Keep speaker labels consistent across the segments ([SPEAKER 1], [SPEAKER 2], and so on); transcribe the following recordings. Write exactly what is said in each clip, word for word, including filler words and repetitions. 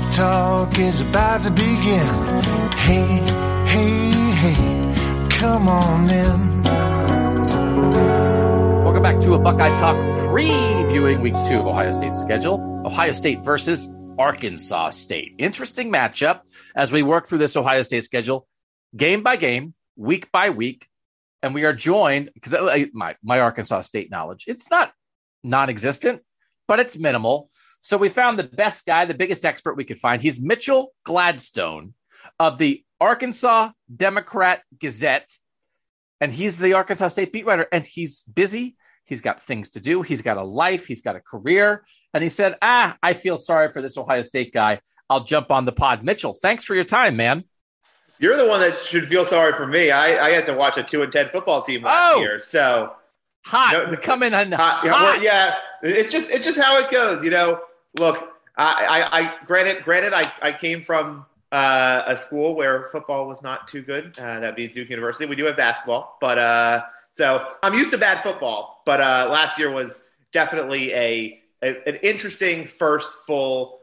[SPEAKER 1] talk is about to begin. Hey, hey, hey, come on in.
[SPEAKER 2] Welcome back to a Buckeye Talk previewing week two of Ohio State's schedule. Ohio State versus Arkansas State. Interesting matchup as we work through this Ohio State schedule, game by game, week by week. And we are joined, because my, my Arkansas State knowledge, it's not non-existent, but it's minimal. So we found the best guy, the biggest expert we could find. He's Mitchell Gladstone of the Arkansas Democrat Gazette. And he's the Arkansas State beat writer. And he's busy. He's got things to do. He's got a life. He's got a career. And he said, ah, I feel sorry for this Ohio State guy. I'll jump on the pod. Mitchell, thanks for your time, man.
[SPEAKER 3] You're the one that should feel sorry for me. I, I had to watch a two and ten football team last
[SPEAKER 2] oh,
[SPEAKER 3] year. So
[SPEAKER 2] hot. No, we come in on hot. hot.
[SPEAKER 3] Yeah, it's just it's just how it goes. You know, look, I, I, I granted, granted, I, I came from uh, a school where football was not too good. Uh, that'd be Duke University. We do have basketball, but uh, so I'm used to bad football. But uh, last year was definitely a, a an interesting first full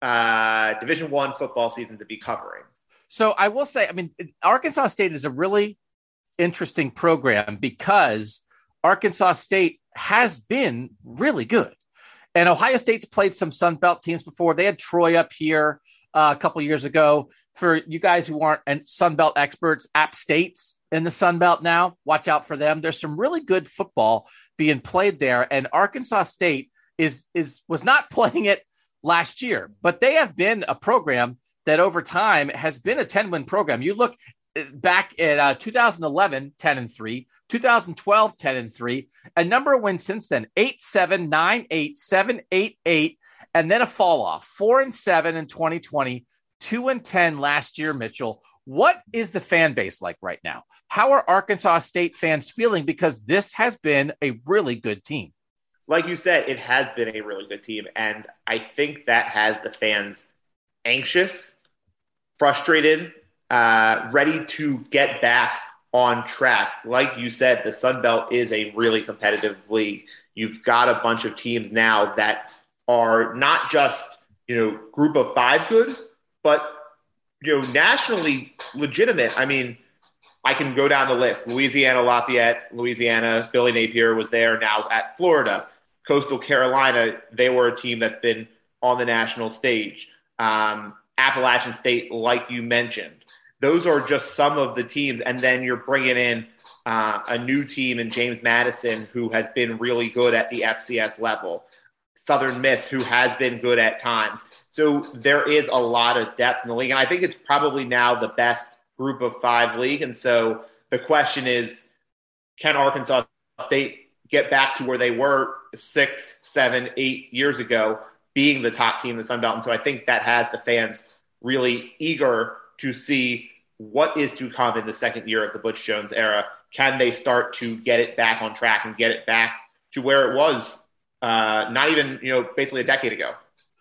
[SPEAKER 3] uh, Division One football season to be covering.
[SPEAKER 2] So I will say, I mean, Arkansas State is a really interesting program because Arkansas State has been really good. And Ohio State's played some Sun Belt teams before. They had Troy up here uh, a couple years ago. For you guys who aren't Sun Belt experts, App State's in the Sun Belt now. Watch out for them. There's some really good football being played there. And Arkansas State is is was not playing it last year, but they have been a program that over time has been a ten-win program. You look back at uh, two thousand eleven, ten and three, two thousand twelve, ten and three, a number of wins since then, eight, seven, nine, eight, seven, eight, eight, and then a fall off, four and seven in twenty twenty, two and ten last year, Mitchell. What is the fan base like right now? How are Arkansas State fans feeling? Because this has been a really good team.
[SPEAKER 3] Like you said, it has been a really good team. And I think that has the fans anxious, frustrated, uh, ready to get back on track. Like you said, the Sun Belt is a really competitive league. You've got a bunch of teams now that are not just, you know, group of five good, but, you know, nationally legitimate. I mean, I can go down the list. Louisiana, Lafayette, Louisiana, Billy Napier was there, now at Florida. Coastal Carolina, they were a team that's been on the national stage. Um, Appalachian State, like you mentioned. Those are just some of the teams. And then you're bringing in uh, a new team in James Madison who has been really good at the F C S level. Southern Miss, who has been good at times. So there is a lot of depth in the league. And I think it's probably now the best group of five league. And so the question is, can Arkansas State get back to where they were six, seven, eight years ago, being the top team in the Sun Belt? And so I think that has the fans really eager to see what is to come in the second year of the Butch Jones era. Can they start to get it back on track and get it back to where it was uh, not even, you know, basically a decade ago?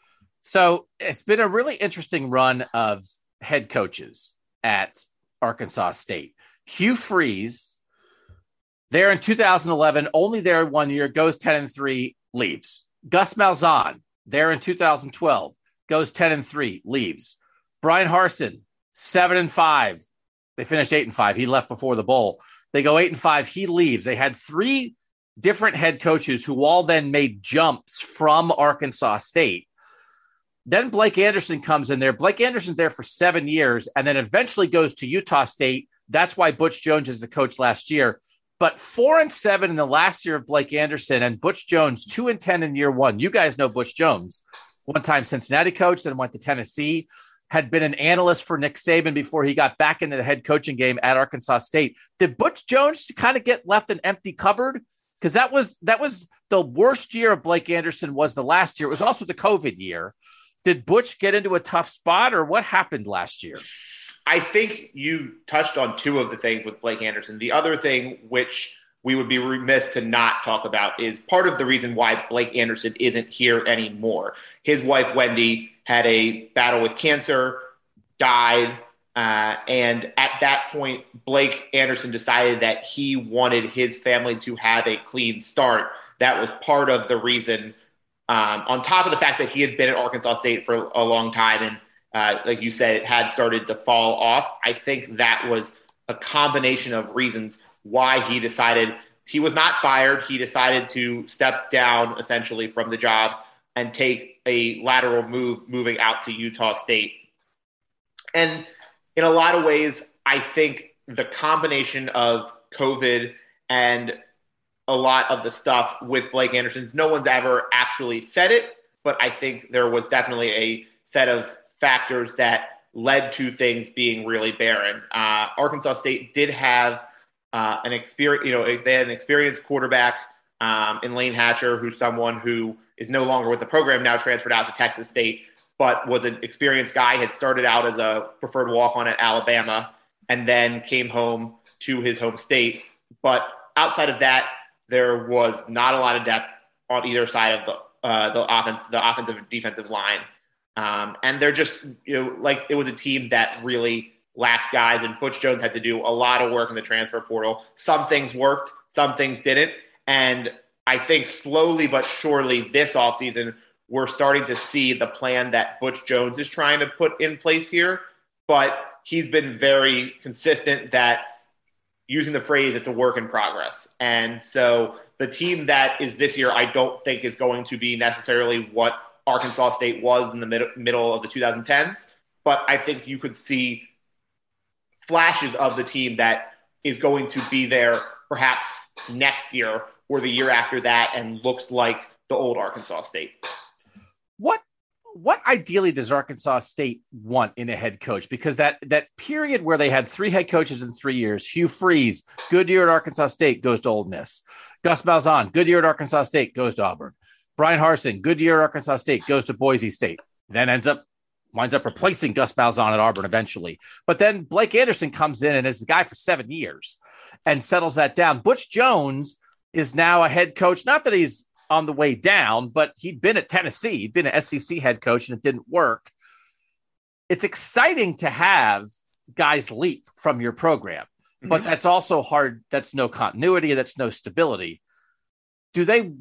[SPEAKER 2] So it's been a really interesting run of head coaches at Arkansas State. Hugh Freeze, there in two thousand eleven, only there one year, goes ten and three, leaves. Gus Malzahn, there in two thousand twelve, goes ten and three, leaves. Brian Harsin, seven and five. They finished eight and five. He left before the bowl. They go eight and five. He leaves. They had three different head coaches who all then made jumps from Arkansas State. Then Blake Anderson comes in there. Blake Anderson's there for seven years and then eventually goes to Utah State. That's why Butch Jones is the coach last year. But four and seven in the last year of Blake Anderson, and Butch Jones two and ten in year one. You guys know Butch Jones, one time Cincinnati coach, then went to Tennessee, had been an analyst for Nick Saban before he got back into the head coaching game at Arkansas State. Did Butch Jones kind of get left an empty cupboard? Because that was that was the worst year of Blake Anderson was the last year. It was also the COVID year. Did Butch get into a tough spot, or what happened last year?
[SPEAKER 3] I think you touched on two of the things with Blake Anderson. The other thing, which we would be remiss to not talk about, is part of the reason why Blake Anderson isn't here anymore. His wife, Wendy, had a battle with cancer, died, uh, and at that point, Blake Anderson decided that he wanted his family to have a clean start. That was part of the reason, um, on top of the fact that he had been at Arkansas State for a long time and uh, like you said, it had started to fall off. I think that was a combination of reasons why he decided he was not fired. He decided to step down essentially from the job and take a lateral move, moving out to Utah State. And in a lot of ways, I think the combination of COVID and a lot of the stuff with Blake Anderson, no one's ever actually said it, but I think there was definitely a set of factors that led to things being really barren. Uh, Arkansas State did have uh, an experience, you know, they had an experienced quarterback um, in Lane Hatcher, who's someone who is no longer with the program, now transferred out to Texas State, but was an experienced guy, had started out as a preferred walk-on at Alabama, and then came home to his home state. But outside of that, there was not a lot of depth on either side of the uh, the offense, the offensive and defensive line. Um, and they're just, you know, like it was a team that really lacked guys, and Butch Jones had to do a lot of work in the transfer portal. Some things worked, some things didn't. And I think slowly but surely this offseason, we're starting to see the plan that Butch Jones is trying to put in place here. But he's been very consistent that, using the phrase, it's a work in progress. And so the team that is this year, I don't think is going to be necessarily what Arkansas State was in the mid- middle of the twenty tens. But I think you could see flashes of the team that is going to be there perhaps next year or the year after that and looks like the old Arkansas State.
[SPEAKER 2] What What ideally does Arkansas State want in a head coach? Because that that period where they had three head coaches in three years, Hugh Freeze, good year at Arkansas State, goes to Ole Miss. Gus Malzahn, good year at Arkansas State, goes to Auburn. Brian Harsin, good year at Arkansas State, goes to Boise State. Then ends up winds up replacing Gus Malzahn at Auburn eventually. But then Blake Anderson comes in and is the guy for seven years and settles that down. Butch Jones is now a head coach. Not that he's on the way down, but he'd been at Tennessee. He'd been an S E C head coach and it didn't work. It's exciting to have guys leap from your program, mm-hmm. but that's also hard. That's no continuity. That's no stability. Do they,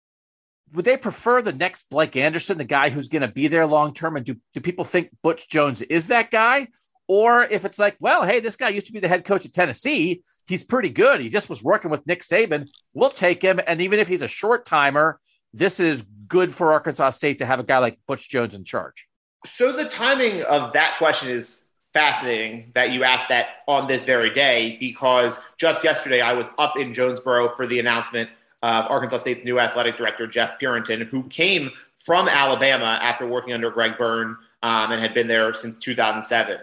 [SPEAKER 2] would they prefer the next Blake Anderson, the guy who's going to be there long-term? And do, do people think Butch Jones is that guy? Or if it's like, well, hey, this guy used to be the head coach at Tennessee. He's pretty good. He just was working with Nick Saban. We'll take him. And even if he's a short timer, this is good for Arkansas State to have a guy like Butch Jones in charge.
[SPEAKER 3] So the timing of that question is fascinating that you asked that on this very day, because just yesterday I was up in Jonesboro for the announcement of Arkansas State's new athletic director, Jeff Purinton, who came from Alabama after working under Greg Byrne um, and had been there since two thousand seven.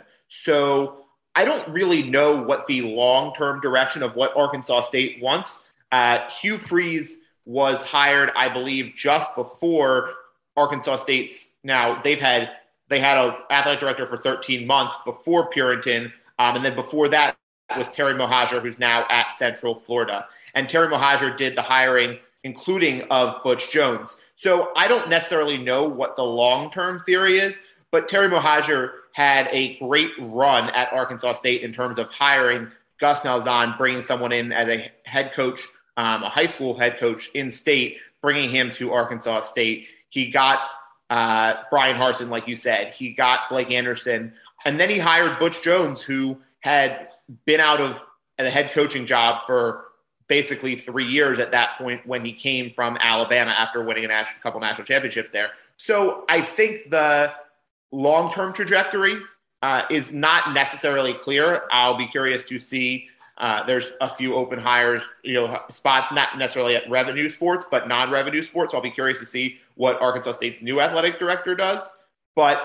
[SPEAKER 3] So I don't really know what the long-term direction of what Arkansas State wants. Uh, Hugh Freeze was hired, I believe, just before Arkansas State's. Now they've had they had an athletic director for thirteen months before Purinton, um, and then before that was Terry Mohajir, who's now at Central Florida. And Terry Mohajir did the hiring, including of Butch Jones. So I don't necessarily know what the long-term theory is, but Terry Mohajir had a great run at Arkansas State in terms of hiring Gus Malzahn, bringing someone in as a head coach, um, a high school head coach in state, bringing him to Arkansas State. He got uh, Brian Harsin, like you said. He got Blake Anderson. And then he hired Butch Jones, who had been out of the head coaching job for basically three years at that point when he came from Alabama after winning a national, couple national championships there. So I think the long-term trajectory uh, is not necessarily clear. I'll be curious to see. Uh, there's a few open hires, you know, spots, not necessarily at revenue sports, but non-revenue sports. So I'll be curious to see what Arkansas State's new athletic director does. But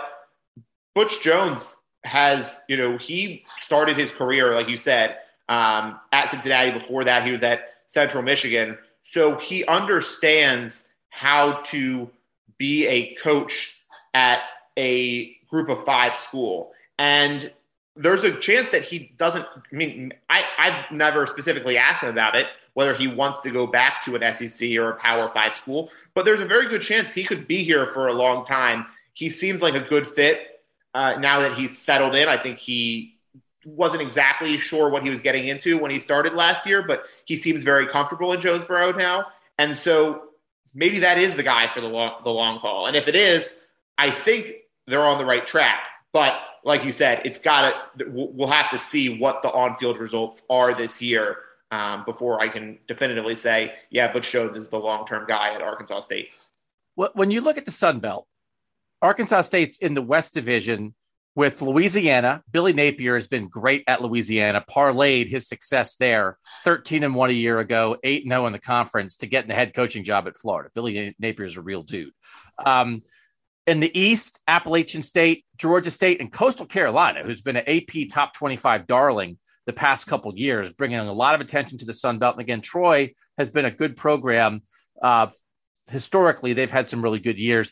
[SPEAKER 3] Butch Jones has, you know, he started his career, like you said, um, at Cincinnati. Before that, he was at Central Michigan. So he understands how to be a coach at a group of five school. And there's a chance that he doesn't, I mean, I, I've never specifically asked him about it, whether he wants to go back to an S E C or a Power Five school, but there's a very good chance he could be here for a long time. He seems like a good fit uh, now that he's settled in. I think he wasn't exactly sure what he was getting into when he started last year, but he seems very comfortable in Jonesboro now. And so maybe that is the guy for the long, the long haul. And if it is, I think they're on the right track. But like you said, it's got to, we'll have to see what the on-field results are this year um, before I can definitively say, yeah, Butch Jones is the long-term guy at Arkansas State.
[SPEAKER 2] When you look at the Sun Belt, Arkansas State's in the West Division with Louisiana. Billy Napier has been great at Louisiana, parlayed his success there, thirteen and one a year ago, eight and oh in the conference to get in the head coaching job at Florida. Billy Napier is a real dude. Um, in the East, Appalachian State, Georgia State, and Coastal Carolina, who's been an A P top twenty-five darling the past couple of years, bringing a lot of attention to the Sun Belt. And again, Troy has been a good program. Uh, historically, they've had some really good years.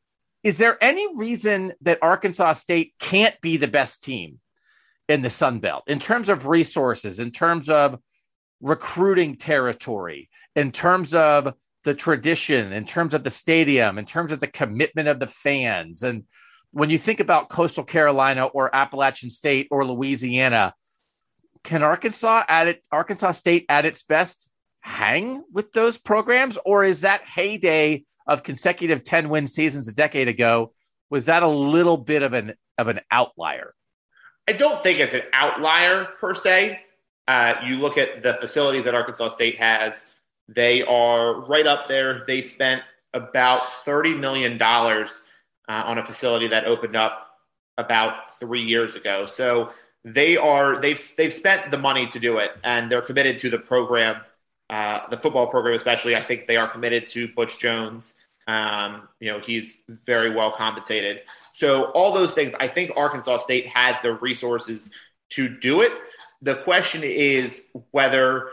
[SPEAKER 2] Is there any reason that Arkansas State can't be the best team in the Sun Belt in terms of resources, in terms of recruiting territory, in terms of the tradition, in terms of the stadium, in terms of the commitment of the fans? And when you think about Coastal Carolina or Appalachian State or Louisiana, can Arkansas at it, Arkansas State at its best hang with those programs? Or is that heyday of consecutive ten-win seasons a decade ago, was that a little bit of an of an outlier?
[SPEAKER 3] I don't think it's an outlier per se. Uh, you look at the facilities that Arkansas State has, they are right up there. They spent about thirty million dollars uh, on a facility that opened up about three years ago. So they are they've they've spent the money to do it, and they're committed to the program. Uh, the football program, especially, I think they are committed to Butch Jones. Um, you know, he's very well compensated. So all those things, I think Arkansas State has the resources to do it. The question is whether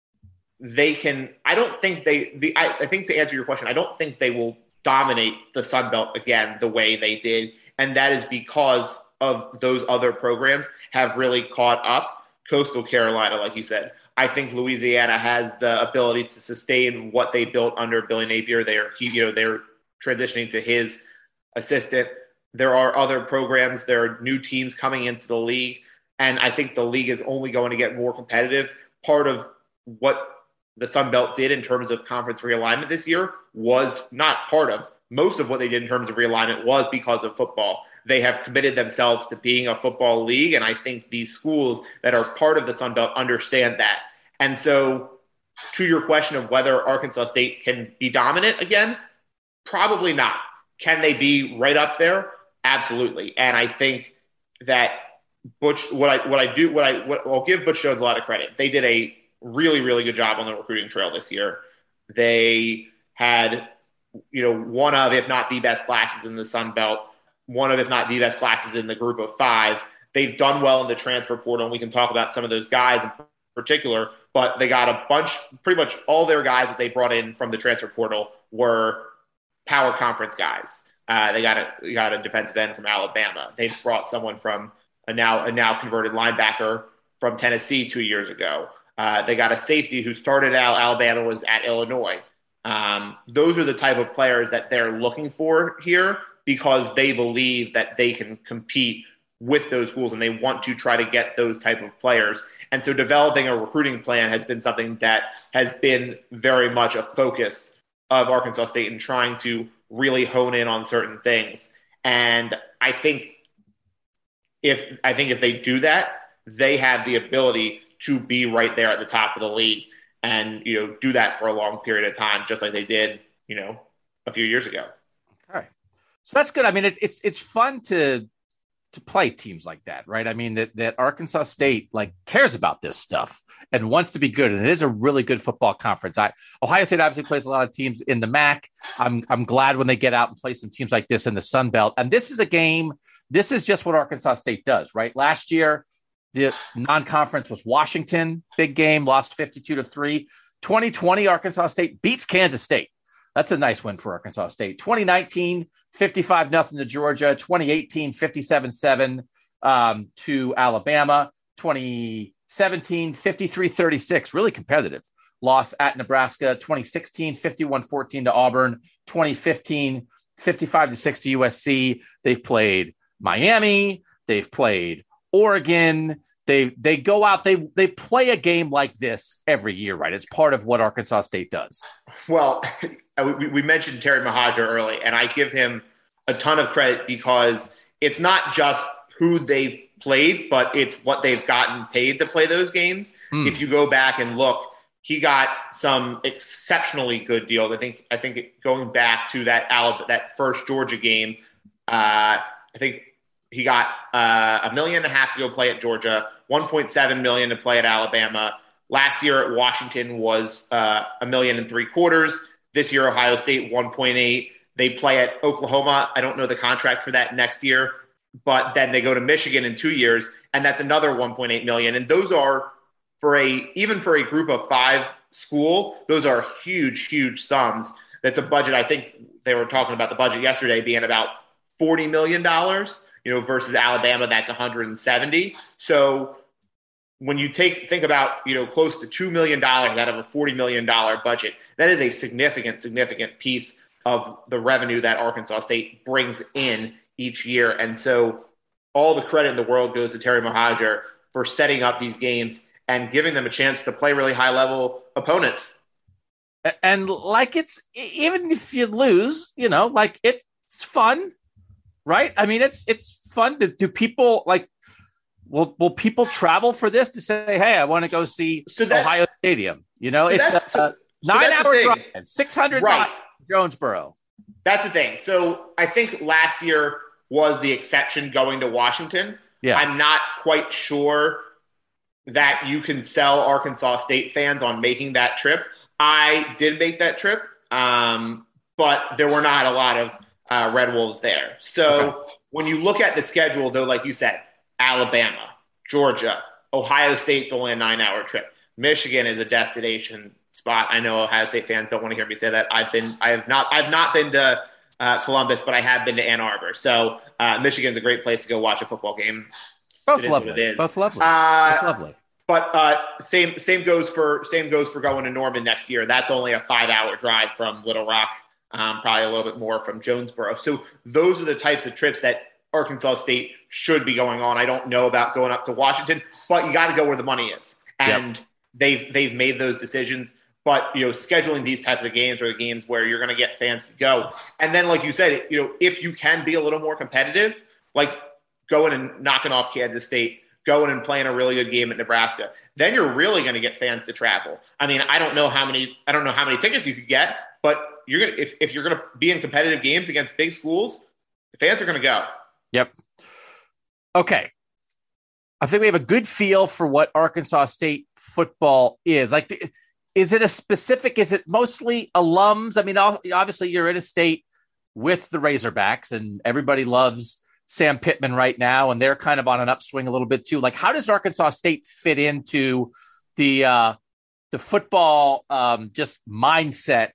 [SPEAKER 3] they can. I don't think they. The I, I think to answer your question, I don't think they will dominate the Sun Belt again the way they did, and that is because of those other programs have really caught up. Coastal Carolina, like you said. I think Louisiana has the ability to sustain what they built under Billy Napier. They are, you know, they're transitioning to his assistant. There are other programs. There are new teams coming into the league, and I think the league is only going to get more competitive. Part of what the Sun Belt did in terms of conference realignment this year was not part of. Most of what they did in terms of realignment was because of football. They have committed themselves to being a football league, and I think these schools that are part of the Sun Belt understand that. And so to your question of whether Arkansas State can be dominant again, probably not. Can they be right up there? Absolutely. And I think that Butch, what I what I do, what I what I'll give Butch Jones a lot of credit. They did a really, really good job on the recruiting trail this year. They had, you know, one of, if not the best classes in the Sun Belt, one of, if not the best classes in the group of five. They've done well in the transfer portal, and we can talk about some of those guys in particular, but they got a bunch, pretty much all their guys that they brought in from the transfer portal were power conference guys. Uh, they got a they got a defensive end from Alabama. They brought someone from a now a now converted linebacker from Tennessee two years ago. Uh, they got a safety who started out Alabama, was at Illinois. Um, those are the type of players that they're looking for here because they believe that they can compete with those schools and they want to try to get those type of players. And so developing a recruiting plan has been something that has been very much a focus of Arkansas State in trying to really hone in on certain things. And I think if I think if they do that, they have the ability to be right there at the top of the league and, you know, do that for a long period of time, just like they did, you know, a few years ago.
[SPEAKER 2] All right. So that's good. I mean, it's, it's, it's fun to, to play teams like that, right? I mean, that, that Arkansas State like cares about this stuff and wants to be good. And it is a really good football conference. I, Ohio State obviously plays a lot of teams in the M A C. I'm, I'm glad when they get out and play some teams like this in the Sun Belt. And this is a game, this is just what Arkansas State does, right? Last year, the non-conference was Washington, big game, lost fifty-two to three. twenty twenty, Arkansas State beats Kansas State. That's a nice win for Arkansas State. twenty nineteen, fifty-five nothing to Georgia. twenty eighteen, fifty-seven seven um, to Alabama. twenty seventeen, fifty-three thirty-six, really competitive. Loss at Nebraska. twenty sixteen, fifty-one fourteen to Auburn. twenty fifteen, fifty-five to six to U S C. They've played Miami. They've played Oregon. They they go out, they they play a game like this every year, right? It's part of what Arkansas State does.
[SPEAKER 3] Well, we, we mentioned Terry Mohajir early, and I give him a ton of credit because it's not just who they've played, but it's what they've gotten paid to play those games. Mm. If you go back and look, he got some exceptionally good deals. I think I think it, going back to that Alabama, that first Georgia game, uh, I think he got uh, a million and a half to go play at Georgia, one point seven million to play at Alabama. Last year at Washington was uh, a million and three quarters. This year, Ohio State, one point eight. They play at Oklahoma. I don't know the contract for that next year, but then they go to Michigan in two years, and that's another one point eight million. And those are for a even for a group of five school, those are huge, huge sums. That's a budget. I think they were talking about the budget yesterday being about forty million dollars, you know, versus Alabama, that's one hundred seventy. So when you take think about, you know, close to two million dollars out of a forty million dollars budget, that is a significant, significant piece of the revenue that Arkansas State brings in each year. And so all the credit in the world goes to Terry Mohajir for setting up these games and giving them a chance to play really high-level opponents.
[SPEAKER 2] And like it's, even if you lose, you know, like it's fun, right? I mean, it's it's fun. To, do people, like, will will people travel for this to say, hey, I want to go see so Ohio Stadium? You know,
[SPEAKER 3] so
[SPEAKER 2] it's a,
[SPEAKER 3] so,
[SPEAKER 2] a nine-hour drive, six hundred
[SPEAKER 3] right.
[SPEAKER 2] miles Jonesboro.
[SPEAKER 3] That's the thing. So I think last year was the exception going to Washington.
[SPEAKER 2] Yeah.
[SPEAKER 3] I'm not quite sure that you can sell Arkansas State fans on making that trip. I did make that trip, um, but there were not a lot of uh, Red Wolves there. So okay. when you look at the schedule, though, like you said, Alabama, Georgia, Ohio State's only a nine-hour trip. Michigan is a destination spot. I know Ohio State fans don't want to hear me say that. I've been, I have not, I've not been to uh, Columbus, but I have been to Ann Arbor. So uh, Michigan's a great place to go watch a football game.
[SPEAKER 2] Both lovely. Both lovely.
[SPEAKER 3] Uh,
[SPEAKER 2] Both lovely.
[SPEAKER 3] But uh, same same goes for same goes for going to Norman next year. That's only a five hour drive from Little Rock, um, probably a little bit more from Jonesboro. So those are the types of trips that Arkansas State should be going on. I don't know about going up to Washington, but you got to go where the money is, and yep. they've they've made those decisions. But you know, scheduling these types of games are the games where you're going to get fans to go. And then, like you said, you know, if you can be a little more competitive, like going and knocking off Kansas State, going and playing a really good game at Nebraska, then you're really going to get fans to travel. I mean, I don't know how many, I don't know how many tickets you could get, but you're going to, if, if you're going to be in competitive games against big schools, fans are going to go.
[SPEAKER 2] Yep. Okay. I think we have a good feel for what Arkansas State football is. Like, is it a specific, is it mostly alums? I mean, obviously you're in a state with the Razorbacks and everybody loves Sam Pittman right now, and they're kind of on an upswing a little bit too. Like, how does Arkansas State fit into the uh, the football um, just mindset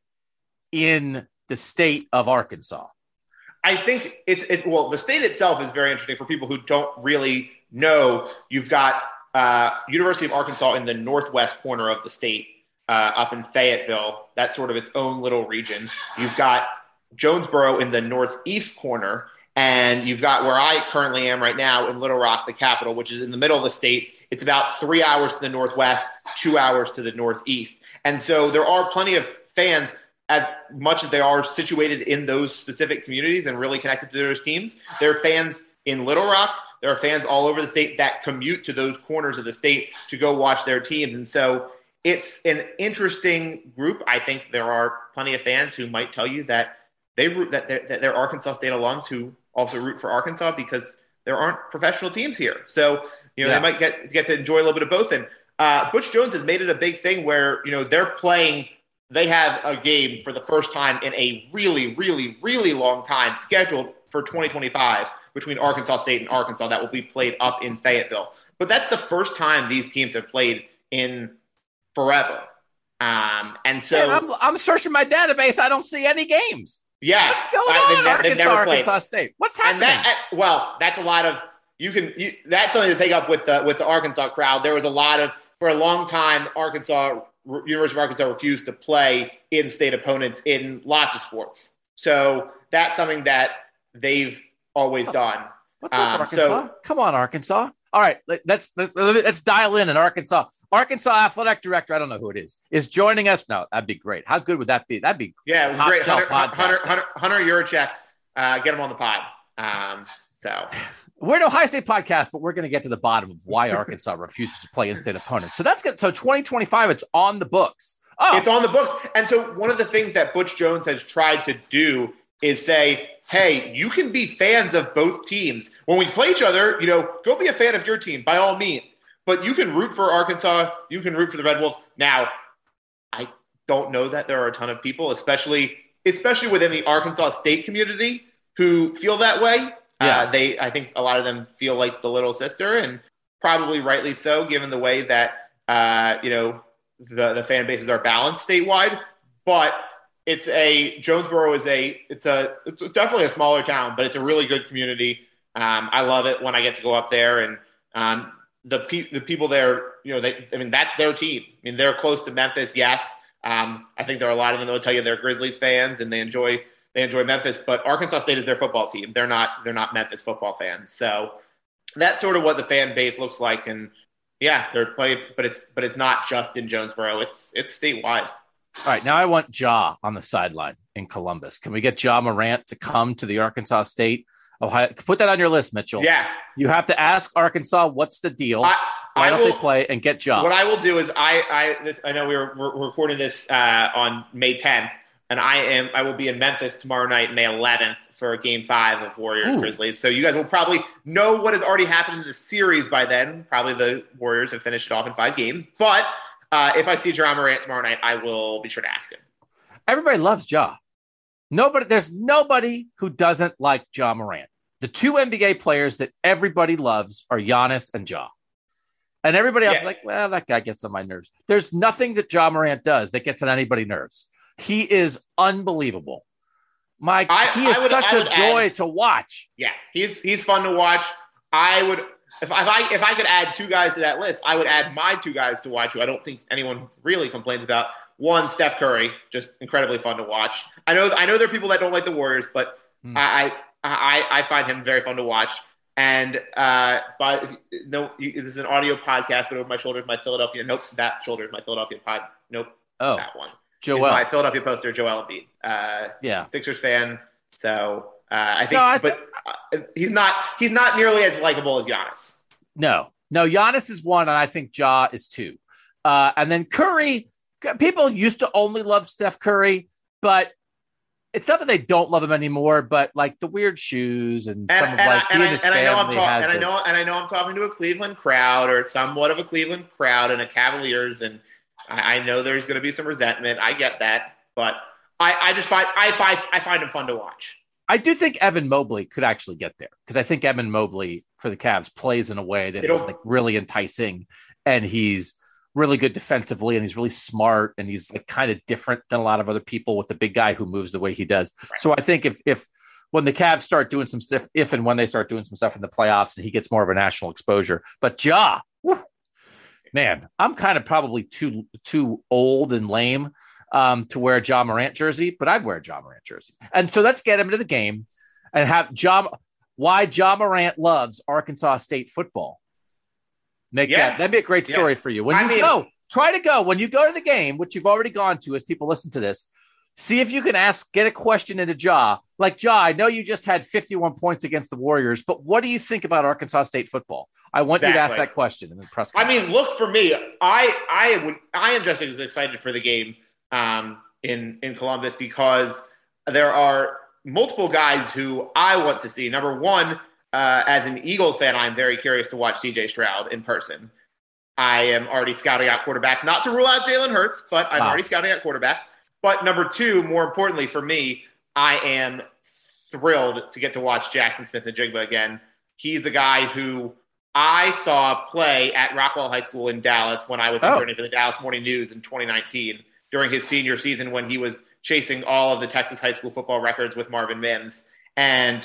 [SPEAKER 2] in the state of Arkansas?
[SPEAKER 3] I think it's it. Well, the state itself is very interesting for people who don't really know. You've got uh, University of Arkansas in the northwest corner of the state, uh, up in Fayetteville. That's sort of its own little region. You've got Jonesboro in the northeast corner. And you've got where I currently am right now in Little Rock, the capital, which is in the middle of the state. It's about three hours to the northwest, two hours to the northeast. And so there are plenty of fans, as much as they are situated in those specific communities and really connected to those teams. There are fans in Little Rock. There are fans all over the state that commute to those corners of the state to go watch their teams. And so it's an interesting group. I think there are plenty of fans who might tell you that they root that they're, that they're Arkansas State alums who also root for Arkansas because there aren't professional teams here. So, you know, yeah. they might get get to enjoy a little bit of both. And uh, Butch Jones has made it a big thing where, you know, they're playing, they have a game for the first time in a really, really, really long time scheduled for twenty twenty-five between Arkansas State and Arkansas that will be played up in Fayetteville. But that's the first time these teams have played in forever. Um, and so
[SPEAKER 2] Man, I'm, I'm searching my database. I don't see any games.
[SPEAKER 3] Yeah,
[SPEAKER 2] what's going on? They've, Arkansas, they've never Arkansas State. What's happening?
[SPEAKER 3] And that, well, that's a lot of you can. You, that's something to take up with the with the Arkansas crowd. There was a lot of for a long time. Arkansas University of Arkansas refused to play in-state opponents in lots of sports. So that's something that they've always done.
[SPEAKER 2] What's up, um, Arkansas? So, Come on, Arkansas. All right, let's, let's let's dial in in Arkansas. Arkansas athletic director, I don't know who it is, is joining us. No, that'd be great. How good would that be? That'd be
[SPEAKER 3] yeah, it was great. Hunter, Hunter, Hunter, Hunter Yurachek, uh, get him on the pod. Um, So
[SPEAKER 2] we're an Ohio State podcast, but we're going to get to the bottom of why Arkansas refuses to play in-state opponents. So that's good. So twenty twenty-five, it's on the books. Oh,
[SPEAKER 3] it's on the books. And so one of the things that Butch Jones has tried to do is say, hey, you can be fans of both teams. When we play each other, you know, go be a fan of your team by all means. But you can root for Arkansas. You can root for the Red Wolves. Now, I don't know that there are a ton of people, especially especially within the Arkansas State community, who feel that way.
[SPEAKER 2] Yeah.
[SPEAKER 3] Uh, they, I think a lot of them feel like the little sister, and probably rightly so, given the way that, uh, you know, the, the fan bases are balanced statewide. But it's a, Jonesboro is a, it's a, it's definitely a smaller town, but it's a really good community. Um, I love it when I get to go up there, and um, the pe- the people there, you know, they, I mean, that's their team. I mean, they're close to Memphis. Yes. Um, I think there are a lot of them that will tell you they're Grizzlies fans and they enjoy, They enjoy Memphis, but Arkansas State is their football team. They're not they're not Memphis football fans. So that's sort of what the fan base looks like. And yeah, they're playing, but it's but it's not just in Jonesboro. It's it's statewide.
[SPEAKER 2] All right, now I want Ja on the sideline in Columbus. Can we get Ja Morant to come to the Arkansas State? Ohio? Put that on your list, Mitchell.
[SPEAKER 3] Yeah.
[SPEAKER 2] You have to ask Arkansas what's the deal.
[SPEAKER 3] I,
[SPEAKER 2] Why
[SPEAKER 3] I
[SPEAKER 2] don't
[SPEAKER 3] will,
[SPEAKER 2] they play and get Ja?
[SPEAKER 3] What I will do is I I this I know we were we're recording this uh, on May tenth. And I am I will be in Memphis tomorrow night, May eleventh, for game five of Warriors
[SPEAKER 2] Ooh.
[SPEAKER 3] Grizzlies. So you guys will probably know what has already happened in the series by then. Probably the Warriors have finished it off in five games. But uh, if I see Ja Morant tomorrow night, I will be sure to ask him.
[SPEAKER 2] Everybody loves Ja. Nobody, there's nobody who doesn't like Ja Morant. The two N B A players that everybody loves are Giannis and Ja. And everybody else
[SPEAKER 3] Yeah.
[SPEAKER 2] is like, well, that guy gets on my nerves. There's nothing that Ja Morant does that gets on anybody's nerves. He is unbelievable. Mike,
[SPEAKER 3] I-
[SPEAKER 2] he is
[SPEAKER 3] I would-
[SPEAKER 2] such
[SPEAKER 3] I
[SPEAKER 2] a
[SPEAKER 3] would
[SPEAKER 2] joy
[SPEAKER 3] add-
[SPEAKER 2] to watch.
[SPEAKER 3] Yeah, he's he's fun to watch. I would if, if I if I could add two guys to that list, I would add my two guys to watch who I don't think anyone really complains about. One, Steph Curry, just incredibly fun to watch. I know I know there are people that don't like the Warriors, but
[SPEAKER 2] Hmm.
[SPEAKER 3] I, I I find him very fun to watch. And uh, but no, this is an audio podcast, but over my shoulder is my Philadelphia. Nope, that shoulder is my Philadelphia pod. Nope,
[SPEAKER 2] Oh,
[SPEAKER 3] that one.
[SPEAKER 2] Joel.
[SPEAKER 3] Is my Philadelphia poster, Joel Embiid. Uh,
[SPEAKER 2] Yeah.
[SPEAKER 3] Sixers fan. So uh, I think,
[SPEAKER 2] No, I
[SPEAKER 3] but uh, he's not he's not nearly as likable as Giannis.
[SPEAKER 2] No, no, Giannis is one, and I think Ja is two. Uh, and then Curry, people used to only love Steph Curry, but it's not that they don't love him anymore, but like the weird shoes and,
[SPEAKER 3] And,
[SPEAKER 2] some
[SPEAKER 3] and,
[SPEAKER 2] of like
[SPEAKER 3] I, and,
[SPEAKER 2] he
[SPEAKER 3] I,
[SPEAKER 2] and his
[SPEAKER 3] and I know I'm
[SPEAKER 2] family
[SPEAKER 3] talking,
[SPEAKER 2] has
[SPEAKER 3] and I
[SPEAKER 2] the-
[SPEAKER 3] know, and I know I'm talking to a Cleveland crowd or somewhat of a Cleveland crowd and a Cavaliers, and I, I know there's going to be some resentment. I get that, but I, I just find I find I find him fun to watch.
[SPEAKER 2] I do think Evan Mobley could actually get there because I think Evan Mobley for the Cavs plays in a way that
[SPEAKER 3] It'll-
[SPEAKER 2] is like really enticing, and he's really good defensively, and he's really smart, and he's like kind of different than a lot of other people with the big guy who moves the way he does.
[SPEAKER 3] Right.
[SPEAKER 2] So I think if if when the Cavs start doing some stuff, if and when they start doing some stuff in the playoffs, and he gets more of a national exposure, but Ja, whew, man, I'm kind of probably too too old and lame um, to wear a Ja Morant jersey, but I'd wear a Ja Morant jersey. And so let's get him into the game and have Ja. Why Ja Morant loves Arkansas State football. Make
[SPEAKER 3] Yeah.
[SPEAKER 2] that that'd be a great story
[SPEAKER 3] Yeah.
[SPEAKER 2] for you. When
[SPEAKER 3] I
[SPEAKER 2] you
[SPEAKER 3] mean-
[SPEAKER 2] go, try to go when you go to the game, which you've already gone to as people listen to this. See if you can ask, get a question into Ja. Like, Ja, I know you just had fifty-one points against the Warriors, but what do you think about Arkansas State football? I want you to ask
[SPEAKER 3] Exactly.
[SPEAKER 2] that question in the press
[SPEAKER 3] I
[SPEAKER 2] conference.
[SPEAKER 3] mean, look, for me, I I would I am just as excited for the game um, in in Columbus because there are multiple guys who I want to see. Number one, uh, as an Eagles fan, I'm very curious to watch C J Stroud in person. I am already scouting out quarterbacks, not to rule out Jalen Hurts, but I'm
[SPEAKER 2] Wow.
[SPEAKER 3] already scouting out quarterbacks. But number two, more importantly for me, I am thrilled to get to watch Jackson Smith-Njigba again. He's a guy who I saw play at Rockwell High School in Dallas when I was
[SPEAKER 2] Oh.
[SPEAKER 3] interning for the Dallas Morning News in twenty nineteen during his senior season when he was chasing all of the Texas high school football records with Marvin Mims. And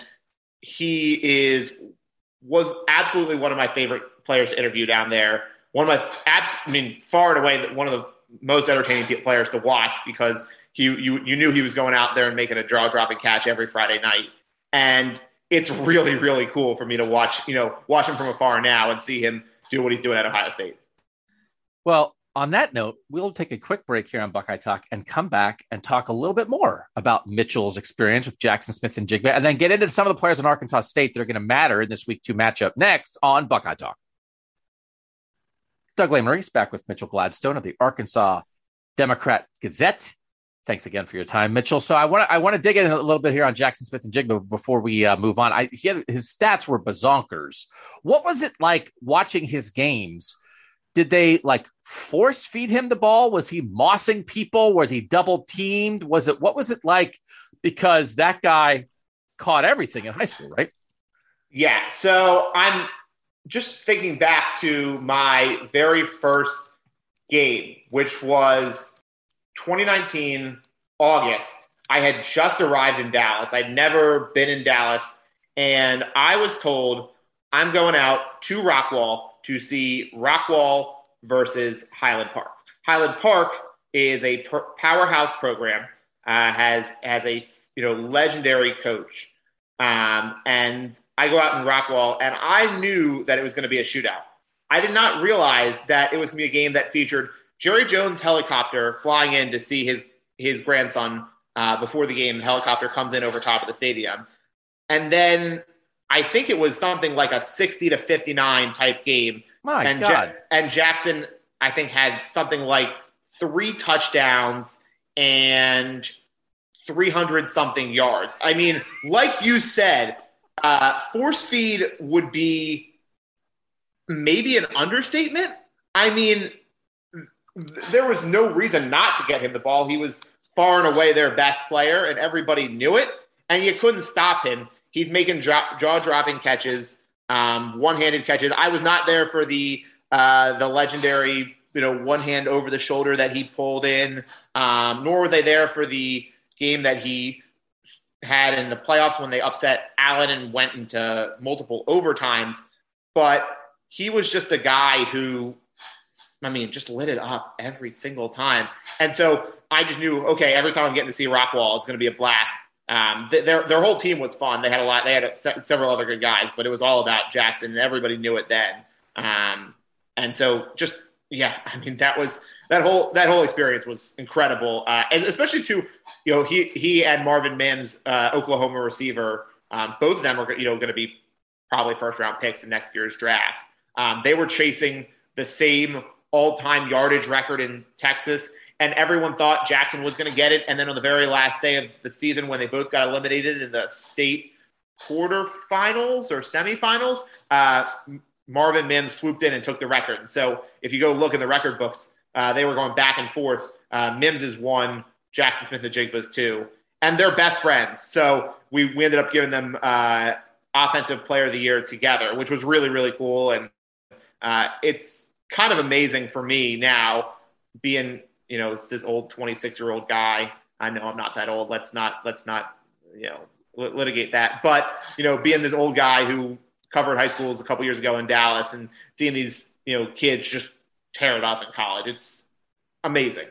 [SPEAKER 3] he is was absolutely one of my favorite players to interview down there. One of my, abs- I mean, far and away, one of the most entertaining players to watch because he, you, you knew he was going out there and making a draw dropping catch every Friday night. And it's really, really cool for me to watch, you know, watch him from afar now and see him do what he's doing at Ohio State.
[SPEAKER 2] Well, On that note, we'll take a quick break here on Buckeye Talk and come back and talk a little bit more about Mitchell's experience with Jackson Smith-Njigba, and then get into some of the players in Arkansas State that are going to matter in this week two matchup next on Buckeye Talk. Doug Lesmerises back with Mitchell Gladstone of the Arkansas Democrat Gazette. Thanks again for your time, Mitchell. So I want to I want to dig in a little bit here on Jackson Smith-Njigba before we uh, move on. I, he had, his stats were bazonkers. What was it like watching his games? Did they like force feed him the ball? Was he mossing people? Was he double teamed? Was it, what was it like? Because that guy caught everything in high school, right?
[SPEAKER 3] Yeah. So I'm just thinking back to my very first game, which was twenty nineteen, August. I had just arrived in Dallas. I'd never been in Dallas. And I was told I'm going out to Rockwall to see Rockwall versus Highland Park. Highland Park is a per- powerhouse program, uh, has has a you know legendary coach, um, and I go out in Rockwall, and I knew that it was going to be a shootout. I did not realize that it was going to be a game that featured Jerry Jones' helicopter flying in to see his his grandson uh, before the game. The helicopter comes in over top of the stadium, and then I think it was something like a sixty to fifty-nine type game.
[SPEAKER 2] My
[SPEAKER 3] and
[SPEAKER 2] God.
[SPEAKER 3] Ja- and Jackson, I think, had something like three touchdowns and three hundred something yards. I mean, like you said, uh, force feed would be maybe an understatement. I mean, th- there was no reason not to get him the ball. He was far and away their best player, and everybody knew it, and you couldn't stop him. He's making drop, jaw-dropping catches, um, one-handed catches. I was not there for the uh, the legendary, you know, one hand over the shoulder that he pulled in, um, nor were they there for the game that he had in the playoffs when they upset Allen and went into multiple overtimes. But he was just a guy who, I mean, just lit it up every single time. And so I just knew, okay, every time I'm getting to see Rockwall, it's going to be a blast. Um, th- their their whole team was fun. They had a lot. They had a, se- several other good guys, but it was all about Jackson, and everybody knew it then. Um, and so, just yeah, I mean, that was that whole that whole experience was incredible, uh, and especially to you know he he and Marvin Mims, uh, Oklahoma receiver, um, both of them are you know going to be probably first round picks in next year's draft. Um, they were chasing the same all time yardage record in Texas. And everyone thought Jackson was going to get it. And then on the very last day of the season, when they both got eliminated in the state quarterfinals or semifinals, uh, Marvin Mims swooped in and took the record. And so if you go look in the record books, uh, they were going back and forth. Uh, Mims is one, Jackson Smith-Njigba is two. And they're best friends. So we, we ended up giving them uh, Offensive Player of the Year together, which was really, really cool. And uh, it's kind of amazing for me now being – you know, it's this old twenty-six-year-old guy. I know I'm not that old. Let's not, let's not, you know, lit- litigate that. But, you know, being this old guy who covered high schools a couple years ago in Dallas and seeing these, you know, kids just tear it up in college, it's amazing.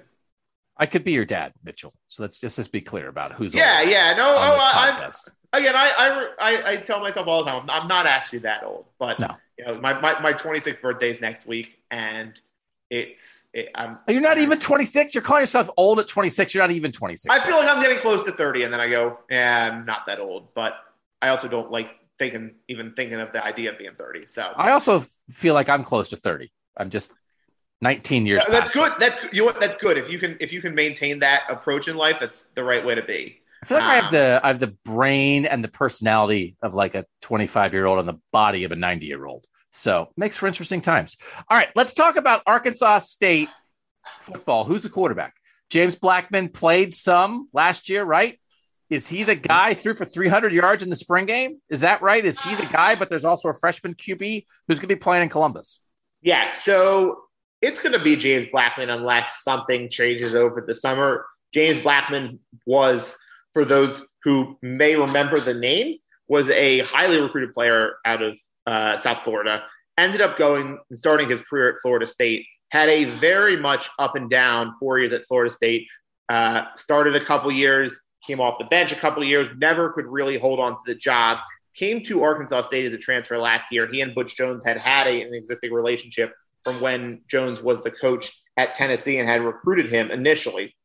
[SPEAKER 2] I could be your dad, Mitchell. So let's just, let's be clear about who's
[SPEAKER 3] yeah,
[SPEAKER 2] old
[SPEAKER 3] yeah. No,
[SPEAKER 2] on
[SPEAKER 3] oh,
[SPEAKER 2] this
[SPEAKER 3] I,
[SPEAKER 2] podcast.
[SPEAKER 3] I, again, I, I, I, I tell myself all the time, I'm not actually that old. But,
[SPEAKER 2] no.
[SPEAKER 3] you know, my, my, my twenty-sixth birthday is next week, and It's. It, I'm,
[SPEAKER 2] You're not even twenty-six. You're calling yourself old at twenty-six. You're not even twenty-six.
[SPEAKER 3] I feel like I'm getting close to thirty, and then I go, "Yeah, I'm not that old." But I also don't like thinking, even thinking of the idea of being thirty. So
[SPEAKER 2] I also feel like I'm close to thirty. I'm just nineteen years.
[SPEAKER 3] Yeah, that's good.
[SPEAKER 2] it.
[SPEAKER 3] That's you know what? That's good. If you can, if you can maintain that approach in life, that's the right way to be.
[SPEAKER 2] I feel like
[SPEAKER 3] um,
[SPEAKER 2] I have the I have the brain and the personality of like a twenty-five year old and the body of a ninety year old. So makes for interesting times. All right, let's talk about Arkansas State football. Who's the quarterback? James Blackman played some last year, right? Is he the guy threw for three hundred yards in the spring game? Is that right? Is he the guy? But there's also a freshman Q B who's going to be playing in Columbus.
[SPEAKER 3] Yeah, so it's going to be James Blackman unless something changes over the summer. James Blackman was, for those who may remember the name, was a highly recruited player out of uh, South Florida. Ended up going and starting his career at Florida State. Had a very much up and down four years at Florida State. Uh, started a couple years, came off the bench a couple of years, never could really hold on to the job. Came to Arkansas State as a transfer last year. He and Butch Jones had had a, an existing relationship from when Jones was the coach at Tennessee and had recruited him initially.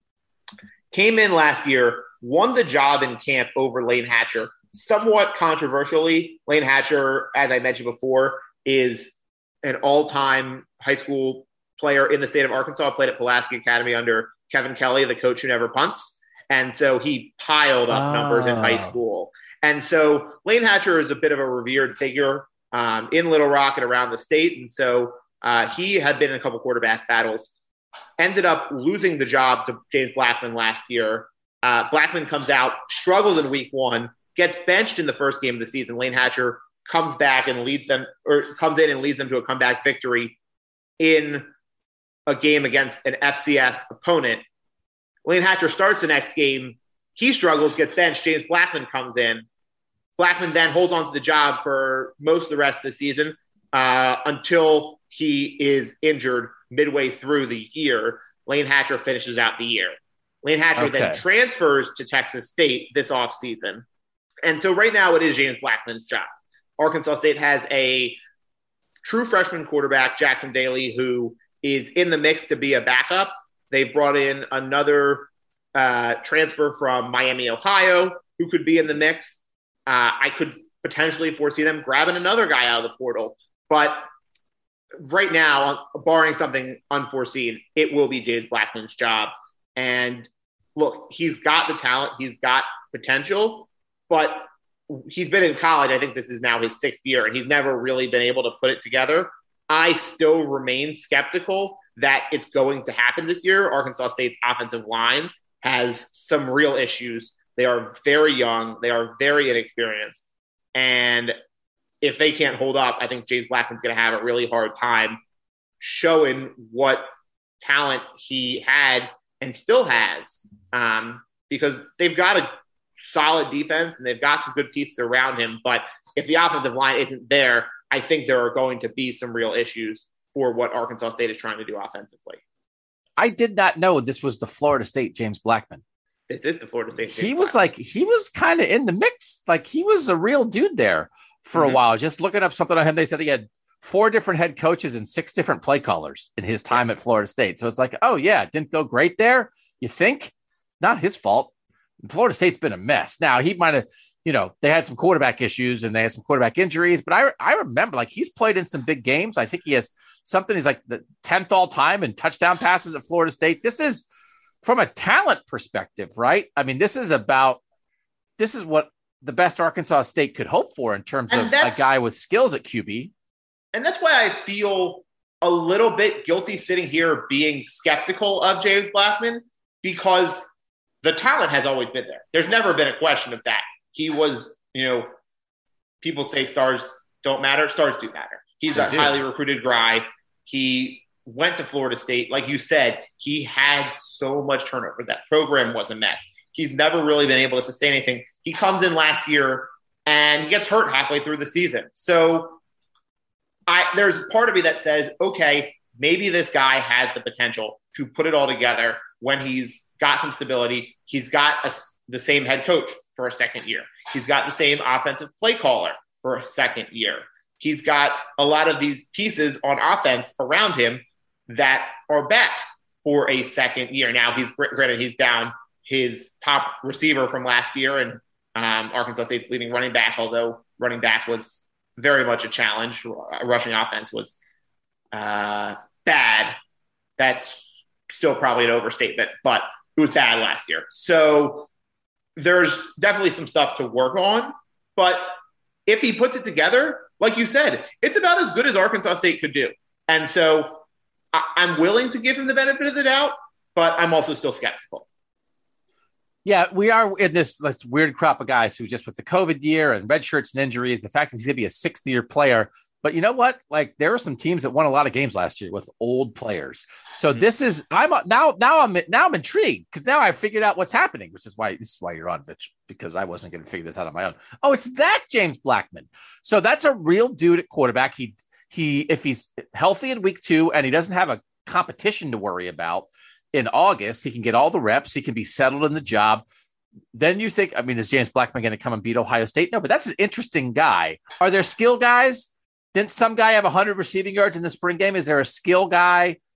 [SPEAKER 3] Came in last year, won the job in camp over Lane Hatcher. Somewhat controversially, Lane Hatcher, as I mentioned before, is an all-time high school player in the state of Arkansas, played at Pulaski Academy under Kevin Kelly, the coach who never punts. And so he piled up oh. numbers in high school. And so Lane Hatcher is a bit of a revered figure um, in Little Rock and around the state. And so uh, he had been in a couple quarterback battles, ended up losing the job to James Blackman last year. Uh, Blackman comes out, struggles in week one, gets benched in the first game of the season. Lane Hatcher comes back and leads them, or comes in and leads them to a comeback victory in a game against an F C S opponent. Lane Hatcher starts the next game. He struggles, gets benched. James Blackman comes in. Blackman then holds on to the job for most of the rest of the season uh, until he is injured midway through the year. Lane Hatcher finishes out the year. Lane Hatcher okay. then transfers to Texas State this offseason. And so right now it is James Blackman's job. Arkansas State has a true freshman quarterback, Jackson Daly, who is in the mix to be a backup. They've brought in another uh, transfer from Miami, Ohio, who could be in the mix. Uh, I could potentially foresee them grabbing another guy out of the portal. But right now, barring something unforeseen, it will be James Blackman's job. And look, he's got the talent. He's got potential. But he's been in college. I think this is now his sixth year, and he's never really been able to put it together. I still remain skeptical that it's going to happen this year. Arkansas State's offensive line has some real issues. They are very young. They are very inexperienced. And if they can't hold up, I think James Blackman's going to have a really hard time showing what talent he had and still has, um, because they've got a solid defense and they've got some good pieces around him. But if the offensive line isn't there, I think there are going to be some real issues for what Arkansas State is trying to do offensively.
[SPEAKER 2] I did not know this was the Florida State James Blackman.
[SPEAKER 3] This is the Florida State James
[SPEAKER 2] He
[SPEAKER 3] Blackman.
[SPEAKER 2] was like, he was kind of in the mix. Like he was a real dude there for mm-hmm. a while. Just looking up something on him, they said he had four different head coaches and six different play callers in his time at Florida State. So it's like, oh yeah, it didn't go great there. You think? Not his fault. Florida State's been a mess. Now he might have, you know, they had some quarterback issues and they had some quarterback injuries, but I I remember like he's played in some big games. I think he has something. He's like the tenth all time in touchdown passes at Florida State. This is from a talent perspective, right? I mean, this is about, this is what the best Arkansas State could hope for in terms of a guy with skills at Q B.
[SPEAKER 3] And that's why I feel a little bit guilty sitting here being skeptical of James Blackman, because the talent has always been there. There's never been a question of that. He was, you know, people say stars don't matter. Stars do matter. He's they a do. highly recruited guy. He went to Florida State. Like you said, he had so much turnover. That program was a mess. He's never really been able to sustain anything. He comes in last year and he gets hurt halfway through the season. So I, there's part of me that says, okay, maybe this guy has the potential to put it all together when he's got some stability. He's got a, the same head coach for a second year. He's got the same offensive play caller for a second year. He's got a lot of these pieces on offense around him that are back for a second year. Now, he's granted he's down his top receiver from last year and um, Arkansas State's leading running back, although running back was very much a challenge. Rushing offense was uh, bad. That's still probably an overstatement, but it was bad last year. So there's definitely some stuff to work on, but if he puts it together, like you said, it's about as good as Arkansas State could do. And so I- I'm willing to give him the benefit of the doubt, but I'm also still skeptical.
[SPEAKER 2] Yeah, we are in this, this weird crop of guys who just with the COVID year and red shirts and injuries, the fact that he's going to be a sixth year player. But you know what? Like there are some teams that won a lot of games last year with old players. So mm-hmm. this is I'm now now I'm now I'm intrigued because now I figured out what's happening, which is why this is why you're on, bitch, because I wasn't going to figure this out on my own. Oh, it's that James Blackman. So that's a real dude at quarterback. He he if he's healthy in week two and he doesn't have a competition to worry about in August, he can get all the reps. He can be settled in the job. Then you think, I mean, is James Blackman going to come and beat Ohio State? No, but that's an interesting guy. Are there skill guys? Didn't some guy have one hundred receiving yards in the spring game? Is there a skill guy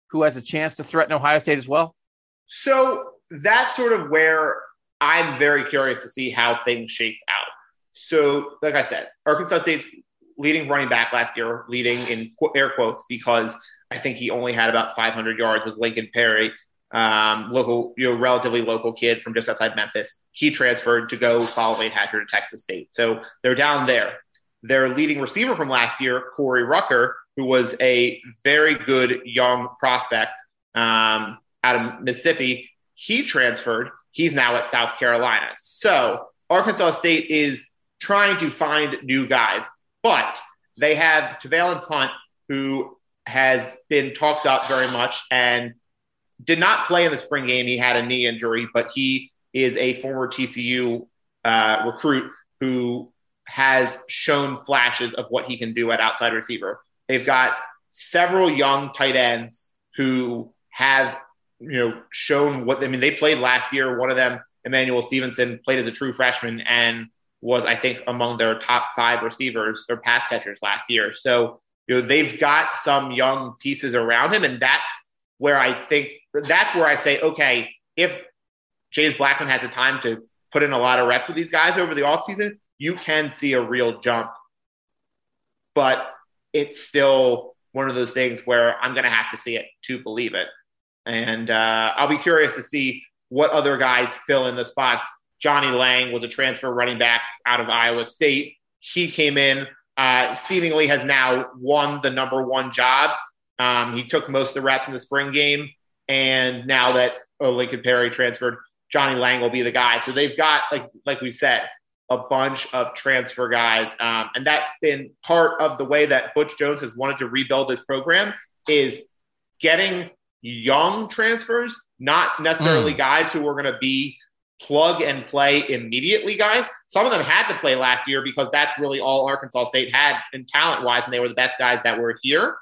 [SPEAKER 2] who has a chance to threaten Ohio State as well?
[SPEAKER 3] So that's sort of where I'm very curious to see how things shake out. So, like I said, Arkansas State's leading running back last year, leading in air quotes, because I think he only had about five hundred yards, was Lincoln Perry, um, local, you know, relatively local kid from just outside Memphis. He transferred to go follow Wade Hatcher to Texas State. So they're down there. Their leading receiver from last year, Corey Rucker, who was a very good young prospect um, out of Mississippi, he transferred. He's now at South Carolina. So Arkansas State is trying to find new guys, but they have Tevalence Hunt, who has been talked up very much and did not play in the spring game. He had a knee injury, but he is a former T C U uh, recruit who has shown flashes of what he can do at outside receiver. They've got several young tight ends who have, you know, shown what, I mean, they played last year. One of them, Emmanuel Stevenson, played as a true freshman and was, I think, among their top five receivers, their pass catchers last year. So, you know, they've got some young pieces around him. And that's where I think, that's where I say, okay, if James Blackman has the time to put in a lot of reps with these guys over the offseason, you can see a real jump. But it's still one of those things where I'm going to have to see it to believe it. And uh, I'll be curious to see what other guys fill in the spots. Johnny Lang was a transfer running back out of Iowa State. He came in, uh, seemingly has now won the number one job. Um, he took most of the reps in the spring game. And now that oh, Lincoln Perry transferred, Johnny Lang will be the guy. So they've got, like like we said, a bunch of transfer guys. Um, and that's been part of the way that Butch Jones has wanted to rebuild this program, is getting young transfers, not necessarily mm. guys who are going to be plug and play immediately guys. Some of them had to play last year because that's really all Arkansas State had in talent-wise, and they were the best guys that were here.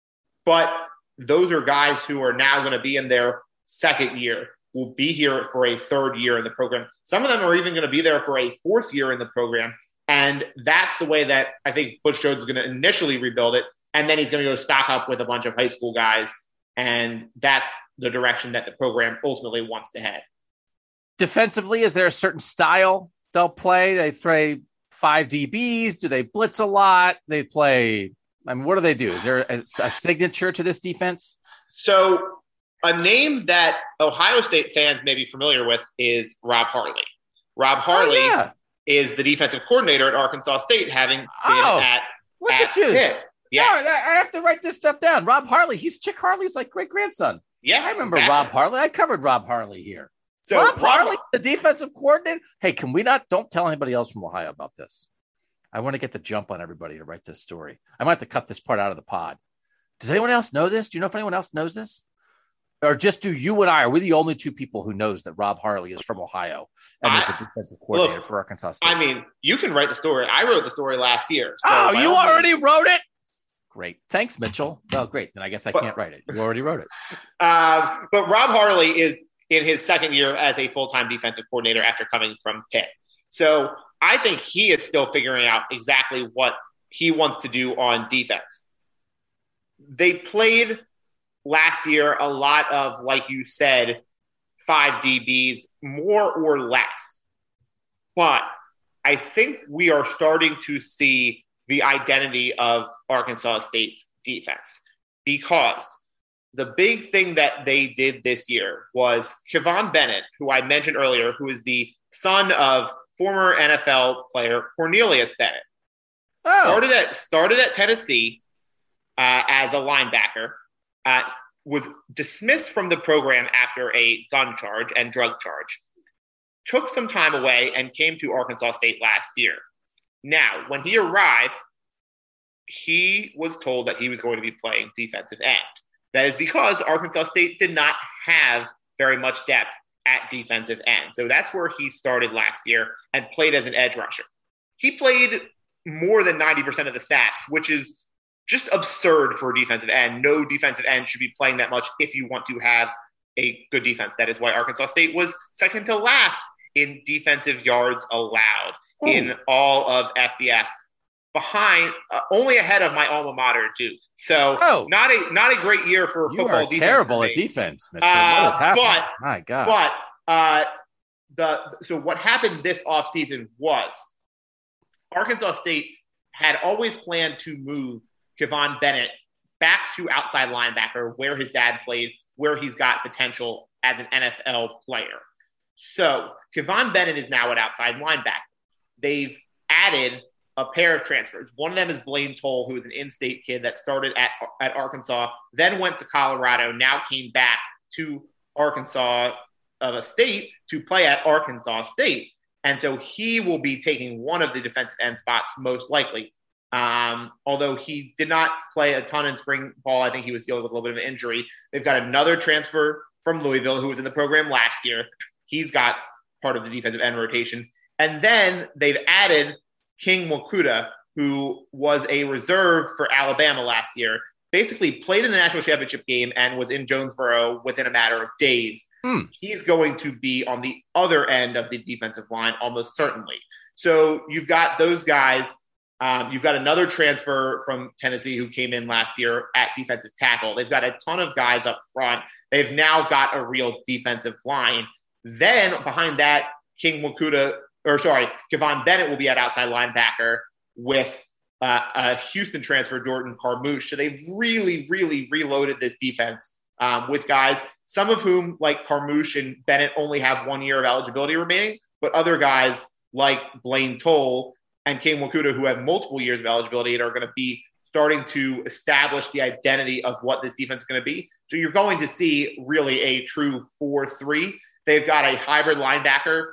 [SPEAKER 3] But those are guys who are now going to be in their second year, will be here for a third year in the program. Some of them are even going to be there for a fourth year in the program. And that's the way that I think Butch Jones is going to initially rebuild it. And then he's going to go stock up with a bunch of high school guys. And that's the direction that the program ultimately wants to head.
[SPEAKER 2] Defensively, is there a certain style they'll play? They play five D Bs? Do they blitz a lot? They play, I mean, what do they do? Is there a, a signature to this defense?
[SPEAKER 3] So a name that Ohio State fans may be familiar with is Rob Harley. Rob Harley oh, yeah. is the defensive coordinator at Arkansas State, having been
[SPEAKER 2] oh,
[SPEAKER 3] at,
[SPEAKER 2] look
[SPEAKER 3] at
[SPEAKER 2] at you.
[SPEAKER 3] Pitt. Yeah,
[SPEAKER 2] no, I have to write this stuff down. Rob Harley. He's Chick Harley's like great grandson.
[SPEAKER 3] Yeah,
[SPEAKER 2] I remember
[SPEAKER 3] exactly.
[SPEAKER 2] Rob Harley. I covered Rob Harley here.
[SPEAKER 3] So
[SPEAKER 2] Rob,
[SPEAKER 3] Rob
[SPEAKER 2] Harley, the defensive coordinator. Hey, can we not? Don't tell anybody else from Ohio about this. I want to get the jump on everybody to write this story. I might have to cut this part out of the pod. Does anyone else know this? Do you know if anyone else knows this? Or just do you and I, are we the only two people who knows that Rob Harley is from Ohio and I, is the defensive coordinator look, for Arkansas State?
[SPEAKER 3] I mean, you can write the story. I wrote the story last year. So
[SPEAKER 2] oh, you already means. wrote it? Great. Thanks, Mitchell. Oh, great. Then I guess I
[SPEAKER 3] but,
[SPEAKER 2] can't write it. You already wrote it.
[SPEAKER 3] Um, but Rob Harley is in his second year as a full-time defensive coordinator after coming from Pitt. So I think he is still figuring out exactly what he wants to do on defense. They played last year a lot of, like you said, five D Bs, more or less. But I think we are starting to see the identity of Arkansas State's defense, because the big thing that they did this year was Kevon Bennett, who I mentioned earlier, who is the son of former N F L player Cornelius Bennett. Oh. Started at started at Tennessee uh, as a linebacker, uh, was dismissed from the program after a gun charge and drug charge, took some time away and came to Arkansas State last year. Now, when he arrived, he was told that he was going to be playing defensive end. That is because Arkansas State did not have very much depth at defensive end. So that's where he started last year and played as an edge rusher. He played more than ninety percent of the snaps, which is just absurd for a defensive end. No defensive end should be playing that much if you want to have a good defense. That is why Arkansas State was second to last in defensive yards allowed Ooh. in all of F B S. behind, uh, only ahead of my alma mater, Duke. So
[SPEAKER 2] oh,
[SPEAKER 3] not a not a great year for
[SPEAKER 2] you
[SPEAKER 3] football
[SPEAKER 2] are
[SPEAKER 3] defense.
[SPEAKER 2] Terrible at defense, Mitchell.
[SPEAKER 3] Uh,
[SPEAKER 2] what is happening?
[SPEAKER 3] But,
[SPEAKER 2] my God.
[SPEAKER 3] But uh, the so what happened this offseason was Arkansas State had always planned to move Kevon Bennett back to outside linebacker where his dad played, where he's got potential as an N F L player. So Kevon Bennett is now at outside linebacker. They've added a pair of transfers. One of them is Blaine Toll, who is an in-state kid that started at, at Arkansas, then went to Colorado, now came back to Arkansas uh, State to play at Arkansas State. And so he will be taking one of the defensive end spots most likely. Um, although he did not play a ton in spring ball, I think he was dealing with a little bit of an injury. They've got another transfer from Louisville who was in the program last year. He's got part of the defensive end rotation. And then they've added King Mwikuta, who was a reserve for Alabama last year, basically played in the national championship game and was in Jonesboro within a matter of days.
[SPEAKER 2] Hmm.
[SPEAKER 3] He's going to be on the other end of the defensive line almost certainly. So you've got those guys. Um, you've got another transfer from Tennessee who came in last year at defensive tackle. They've got a ton of guys up front. They've now got a real defensive line. Then behind that, King Mwikuta, or sorry, Kevon Bennett will be at outside linebacker with uh, a Houston transfer, Jordan Carmouche. So they've really, really reloaded this defense um, with guys, some of whom, like Carmouche and Bennett, only have one year of eligibility remaining, but other guys like Blaine Toll and King Mwikuta, who have multiple years of eligibility and are going to be starting to establish the identity of what this defense is going to be. So you're going to see really a true four three. They've got a hybrid linebacker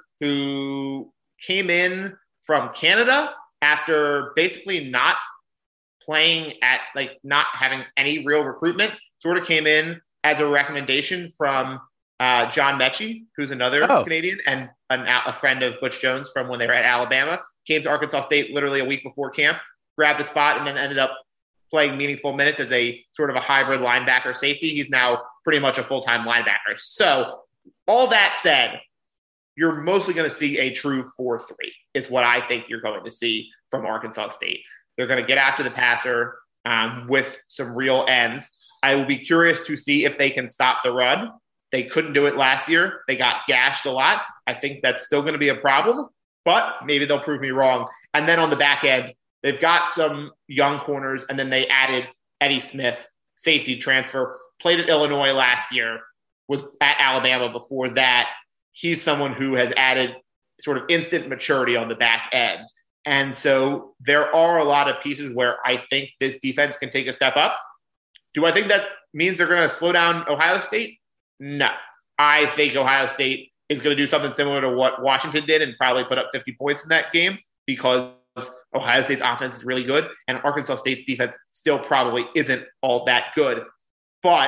[SPEAKER 3] who came in from Canada after basically not playing at, like, not having any real recruitment, sort of came in as a recommendation from uh, John Mechie, who's another oh. Canadian and an, a friend of Butch Jones from when they were at Alabama, came to Arkansas State literally a week before camp, grabbed a spot, and then ended up playing meaningful minutes as a sort of a hybrid linebacker safety. He's now pretty much a full-time linebacker. So all that said, you're mostly going to see a true four three is what I think you're going to see from Arkansas State. They're going to get after the passer um, with some real ends. I will be curious to see if they can stop the run. They couldn't do it last year. They got gashed a lot. I think that's still going to be a problem, but maybe they'll prove me wrong. And then on the back end, they've got some young corners, and then they added Eddie Smith, safety transfer, played at Illinois last year, was at Alabama before that. He's someone who has added sort of instant maturity on the back end. And so there are a lot of pieces where I think this defense can take a step up. Do I think that means they're going to slow down Ohio State? No. I think Ohio State is going to do something similar to what Washington did and probably put up fifty points in that game because Ohio State's offense is really good and Arkansas State's defense still probably isn't all that good. But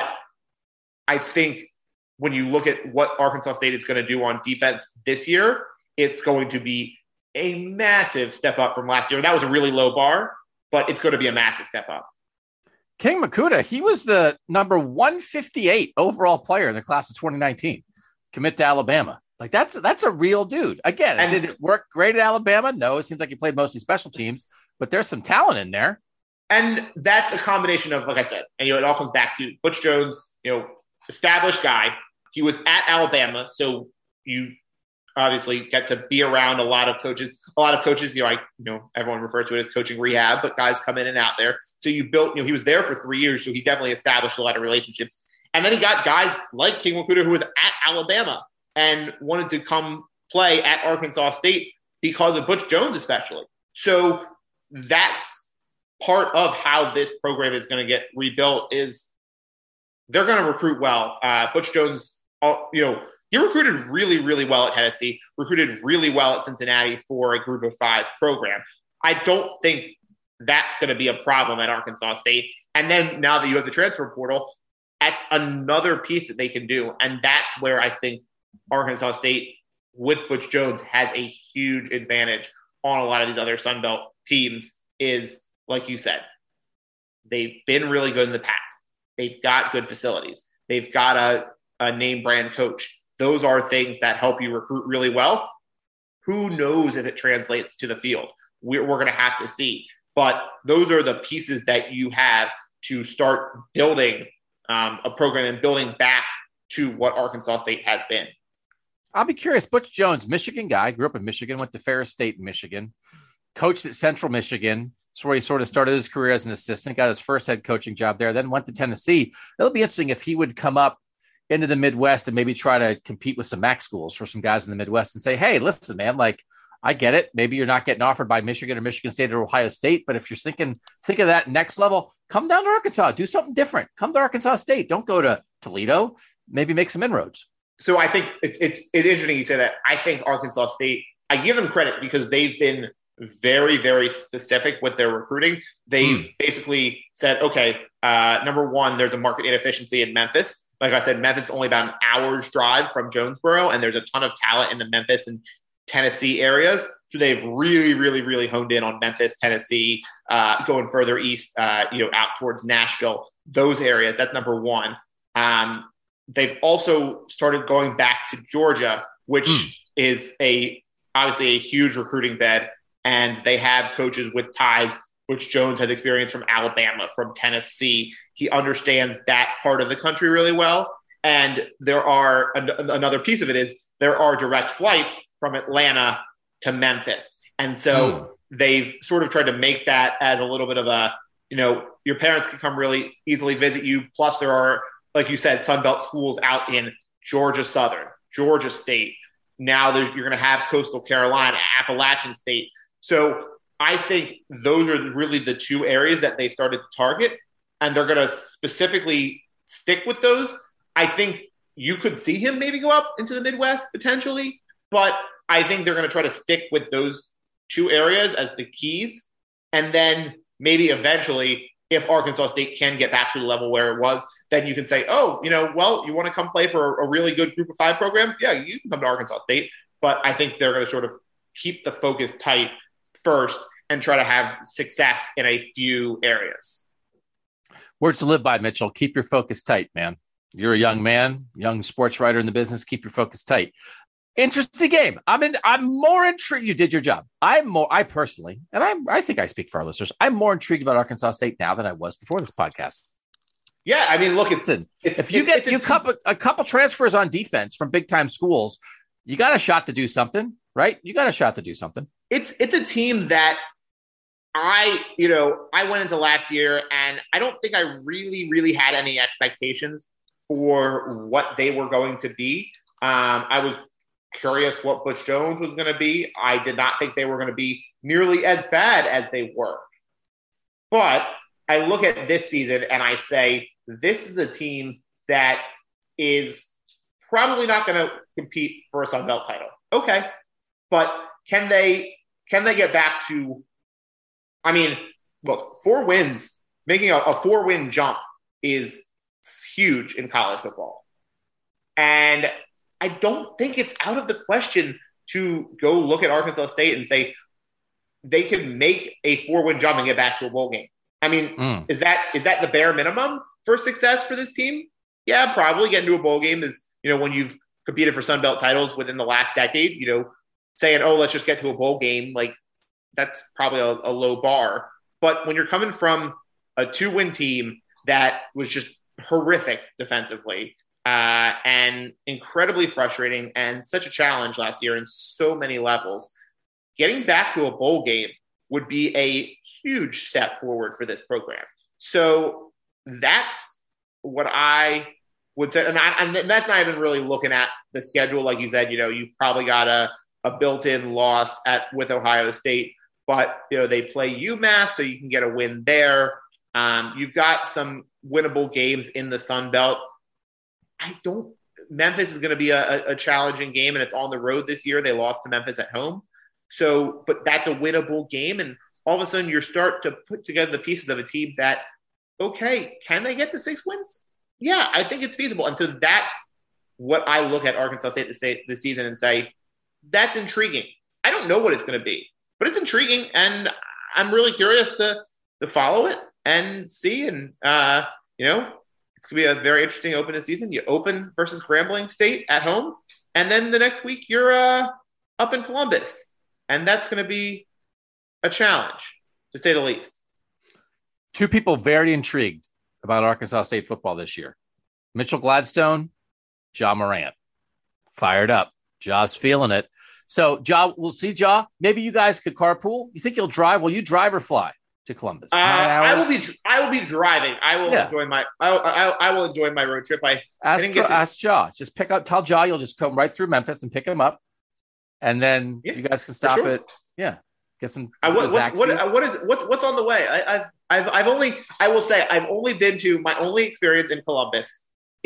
[SPEAKER 3] I think when you look at what Arkansas State is going to do on defense this year, it's going to be a massive step up from last year. That was a really low bar, but it's going to be a massive step up.
[SPEAKER 2] King Mwikuta, he was the number one fifty-eight overall player in the class of twenty nineteen. Commit to Alabama. Like that's that's a real dude. Again, and, did it work great at Alabama? No, it seems like he played mostly special teams, but there's some talent in there.
[SPEAKER 3] And that's a combination of, like I said, and you know, it all comes back to Butch Jones, you know, established guy. He was at Alabama, so you obviously get to be around a lot of coaches. A lot of coaches, you know, I, you know, everyone refers to it as coaching rehab, but guys come in and out there. So you built, you know, he was there for three years, so he definitely established a lot of relationships. And then he got guys like King Mwikuta, who was at Alabama and wanted to come play at Arkansas State because of Butch Jones, especially. So that's part of how this program is going to get rebuilt. Is they're going to recruit well. Uh, Butch Jones, you know, he recruited really, really well at Tennessee, recruited really well at Cincinnati for a group of five program. I don't think that's going to be a problem at Arkansas State. And then now that you have the transfer portal, at another piece that they can do. And that's where I think Arkansas State with Butch Jones has a huge advantage on a lot of these other Sun Belt teams is, like you said, they've been really good in the past. They've got good facilities. They've got a, a name brand coach. Those are things that help you recruit really well. Who knows if it translates to the field? We're, we're going to have to see. But those are the pieces that you have to start building um, a program and building back to what Arkansas State has been.
[SPEAKER 2] I'll be curious. Butch Jones, Michigan guy, grew up in Michigan, went to Ferris State in Michigan, coached at Central Michigan. That's where he sort of started his career as an assistant, got his first head coaching job there, then went to Tennessee. It'll be interesting if he would come up into the Midwest and maybe try to compete with some MAC schools for some guys in the Midwest and say, hey, listen, man, like, I get it. Maybe you're not getting offered by Michigan or Michigan State or Ohio State, but if you're thinking, think of that next level, come down to Arkansas, do something different. Come to Arkansas State. Don't go to Toledo. Maybe make some inroads. So
[SPEAKER 3] I think it's it's it's interesting you say that. I think Arkansas State, I give them credit because they've been very, very specific with their recruiting. They've mm. basically said, okay, uh, number one, there's a market inefficiency in Memphis. Like I said, Memphis is only about an hour's drive from Jonesboro, and there's a ton of talent in the Memphis and Tennessee areas. So they've really, really, really honed in on Memphis, Tennessee, uh, going further east, uh, you know, out towards Nashville, those areas. That's number one. Um, They've also started going back to Georgia, which mm. is a obviously a huge recruiting bed, and they have coaches with ties. Butch Jones has experience from Alabama, from Tennessee. He understands that part of the country really well. And there are an, another piece of it is there are direct flights from Atlanta to Memphis, and so mm. they've sort of tried to make that as a little bit of a, you know, your parents can come really easily visit you. Plus, there are, like you said, Sun Belt schools out in Georgia Southern, Georgia State. Now you're going to have Coastal Carolina, Appalachian State. So I think those are really the two areas that they started to target, and they're going to specifically stick with those. I think you could see him maybe go up into the Midwest potentially, but I think they're going to try to stick with those two areas as the keys. And then maybe eventually, if Arkansas State can get back to the level where it was, then you can say, oh, you know, well, you want to come play for a really good group of five program? Yeah, you can come to Arkansas State. But I think they're going to sort of keep the focus tight first and try to have success in a few areas.
[SPEAKER 2] Words to live by, Mitchell. Keep your focus tight, man. You're a young man, young sports writer in the business. Keep your focus tight. Interesting game. I'm in, I'm more intrigued. You did your job. I'm more, I personally, and I I think I speak for our listeners, I'm more intrigued about Arkansas State now than I was before this podcast.
[SPEAKER 3] Yeah, I mean, look, it's,
[SPEAKER 2] Listen,
[SPEAKER 3] it's
[SPEAKER 2] if you
[SPEAKER 3] it's,
[SPEAKER 2] get
[SPEAKER 3] it's
[SPEAKER 2] you
[SPEAKER 3] a,
[SPEAKER 2] couple, a couple transfers on defense from big time schools, you got a shot to do something, right? You got a shot to do something.
[SPEAKER 3] It's it's a team that I, you know, I went into last year and I don't think I really, really had any expectations for what they were going to be. Um, I was curious what Butch Jones was going to be. I did not think they were going to be nearly as bad as they were. But I look at this season and I say, this is a team that is probably not going to compete for a Sun Belt title. Okay. But can they, can they get back to, I mean, look, four wins, making a, a four win jump is huge in college football. And I don't think it's out of the question to go look at Arkansas State and say they can make a four-win jump and get back to a bowl game. I mean, mm. is that is that the bare minimum for success for this team? Yeah, probably getting to a bowl game is, you know, when you've competed for Sun Belt titles within the last decade, you know, saying, oh, let's just get to a bowl game, like that's probably a, a low bar. But when you're coming from a two-win team that was just horrific defensively, Uh, and incredibly frustrating and such a challenge last year in so many levels, getting back to a bowl game would be a huge step forward for this program. So that's what I would say. And, I, and that's not even really looking at the schedule. Like you said, you know, you probably got a, a built-in loss at with Ohio State, but, you know, they play UMass, so you can get a win there. Um, you've got some winnable games in the Sun Belt. I don't – Memphis is going to be a, a challenging game, and it's on the road this year. They lost to Memphis at home. So – but that's a winnable game, and all of a sudden you start to put together the pieces of a team that, okay, can they get to six wins? Yeah, I think it's feasible. And so that's what I look at Arkansas State this, this season and say, that's intriguing. I don't know what it's going to be, but it's intriguing, and I'm really curious to to follow it and see. And, uh, you know – it's going to be a very interesting opening season. You open versus Grambling State at home, and then the next week you're uh, up in Columbus, and that's going to be a challenge. to say the least.
[SPEAKER 2] Two people very intrigued about Arkansas State football this year. Mitchell Gladstone, Ja Morant. Fired up. Ja's feeling it. So, Ja, we'll see, Ja. Maybe you guys could carpool. You think you'll drive? Will you drive or fly to Columbus?
[SPEAKER 3] Uh, I will be. I will be driving. I will
[SPEAKER 2] Yeah.
[SPEAKER 3] enjoy my. I, I, I will enjoy my road trip. I, I
[SPEAKER 2] Ask,
[SPEAKER 3] didn't get to,
[SPEAKER 2] ask Ja. Just pick up. Tell Ja you'll just come right through Memphis and pick him up, and then
[SPEAKER 3] Yeah,
[SPEAKER 2] you guys can stop
[SPEAKER 3] sure.
[SPEAKER 2] it. Yeah, get some.
[SPEAKER 3] I, what, what,
[SPEAKER 2] Zaxby's.
[SPEAKER 3] what, what is what's what's on the way? I, I've I've I've only. I will say I've only been to my only experience in Columbus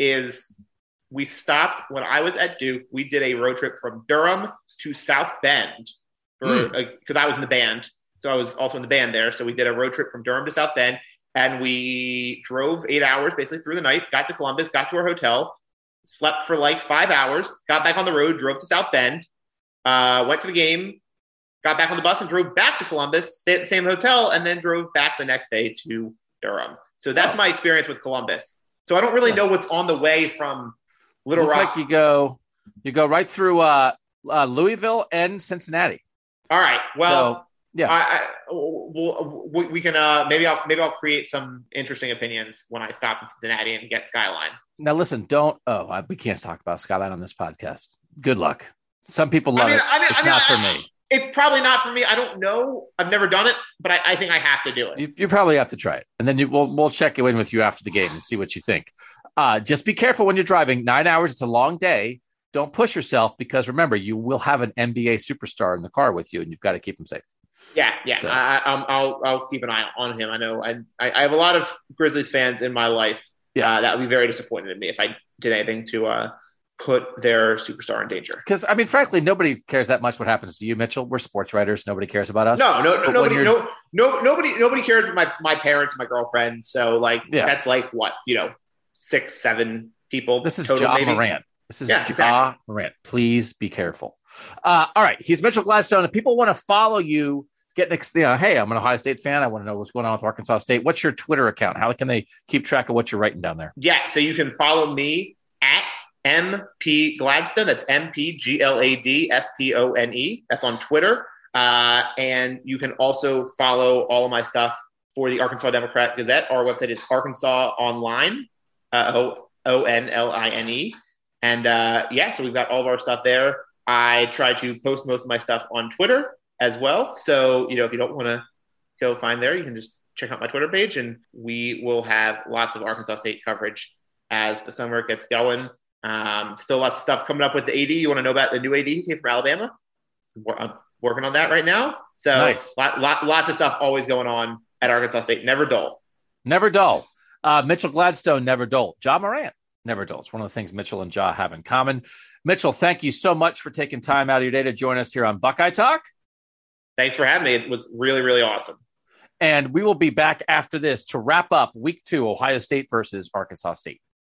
[SPEAKER 3] is we stopped when I was at Duke. We did a road trip from Durham to South Bend for because mm. I was in the band. So I was also in the band there. So we did a road trip from Durham to South Bend, and we drove eight hours basically through the night, got to Columbus, got to our hotel, slept for like five hours, got back on the road, drove to South Bend, uh, went to the game, got back on the bus and drove back to Columbus, stayed at the same hotel, and then drove back the next day to Durham. So that's oh. my experience with Columbus. So I don't really know what's on the way from Little
[SPEAKER 2] Looks
[SPEAKER 3] Rock.
[SPEAKER 2] like you go, you go right through uh, uh, Louisville and Cincinnati.
[SPEAKER 3] All right. Well,
[SPEAKER 2] so, yeah,
[SPEAKER 3] I, I, we'll, we, we can uh, maybe I'll maybe I'll create some interesting opinions when I stop in Cincinnati and get Skyline.
[SPEAKER 2] Now, listen, don't. Oh, I, we can't talk about Skyline on this podcast. Good luck. Some people love
[SPEAKER 3] I mean,
[SPEAKER 2] it.
[SPEAKER 3] I mean,
[SPEAKER 2] it's
[SPEAKER 3] I mean,
[SPEAKER 2] not
[SPEAKER 3] I,
[SPEAKER 2] for me.
[SPEAKER 3] It's probably not for me. I don't know. I've never done it, but I, I think I have to do it.
[SPEAKER 2] You, you probably have to try it, and then you, we'll we'll check in with you after the game and see what you think. Uh, just be careful when you're driving. Nine hours, it's a long day. Don't push yourself because remember, you will have an N B A superstar in the car with you, and you've got to keep him safe.
[SPEAKER 3] Yeah, yeah. So. I, I, I'll I'll keep an eye on him. I know I I have a lot of Grizzlies fans in my life. Yeah, uh, that would be very disappointed in me if I did anything to uh, put their superstar in danger.
[SPEAKER 2] Because I mean, frankly, nobody cares that much what happens to you, Mitchell. We're sports writers. Nobody cares about us.
[SPEAKER 3] No, no, no nobody, no, no, nobody, nobody cares about my my parents, my girlfriend. So like, yeah. that's like what you know, six, seven people.
[SPEAKER 2] This is
[SPEAKER 3] total,
[SPEAKER 2] Ja
[SPEAKER 3] maybe.
[SPEAKER 2] Morant. This is
[SPEAKER 3] yeah,
[SPEAKER 2] Ja
[SPEAKER 3] exactly.
[SPEAKER 2] Morant. Please be careful. Uh, all right, he's Mitchell Gladstone. If people want to follow you, get next. You know, hey, I'm an Ohio State fan. I want to know what's going on with Arkansas State. What's your Twitter account? How can they keep track of what you're writing down there?
[SPEAKER 3] Yeah, so you can follow me at M P Gladstone. That's M P G L A D S T O N E. That's on Twitter. Uh, and you can also follow all of my stuff for the Arkansas Democrat Gazette. Our website is Arkansas Online, uh, O N L I N E. And uh, yeah, so we've got all of our stuff there. I try to post most of my stuff on Twitter as well. So, you know, if you don't want to go find there, you can just check out my Twitter page, and we will have lots of Arkansas State coverage as the summer gets going. Um, still lots of stuff coming up with the A D. You want to know about the new A D who came from Alabama? I'm working on that right now. So
[SPEAKER 2] nice.
[SPEAKER 3] lot, lot, lots of stuff always going on at Arkansas State. Never dull.
[SPEAKER 2] Never dull. Uh, Mitchell Gladstone, never dull. Ja Morant, never dull. It's one of the things Mitchell and Ja have in common. Mitchell, thank you so much for taking time out of your day to join us here on Buckeye Talk.
[SPEAKER 3] Thanks for having me. It was really, really awesome.
[SPEAKER 2] And we will be back after this to wrap up week two, Ohio State versus Arkansas State.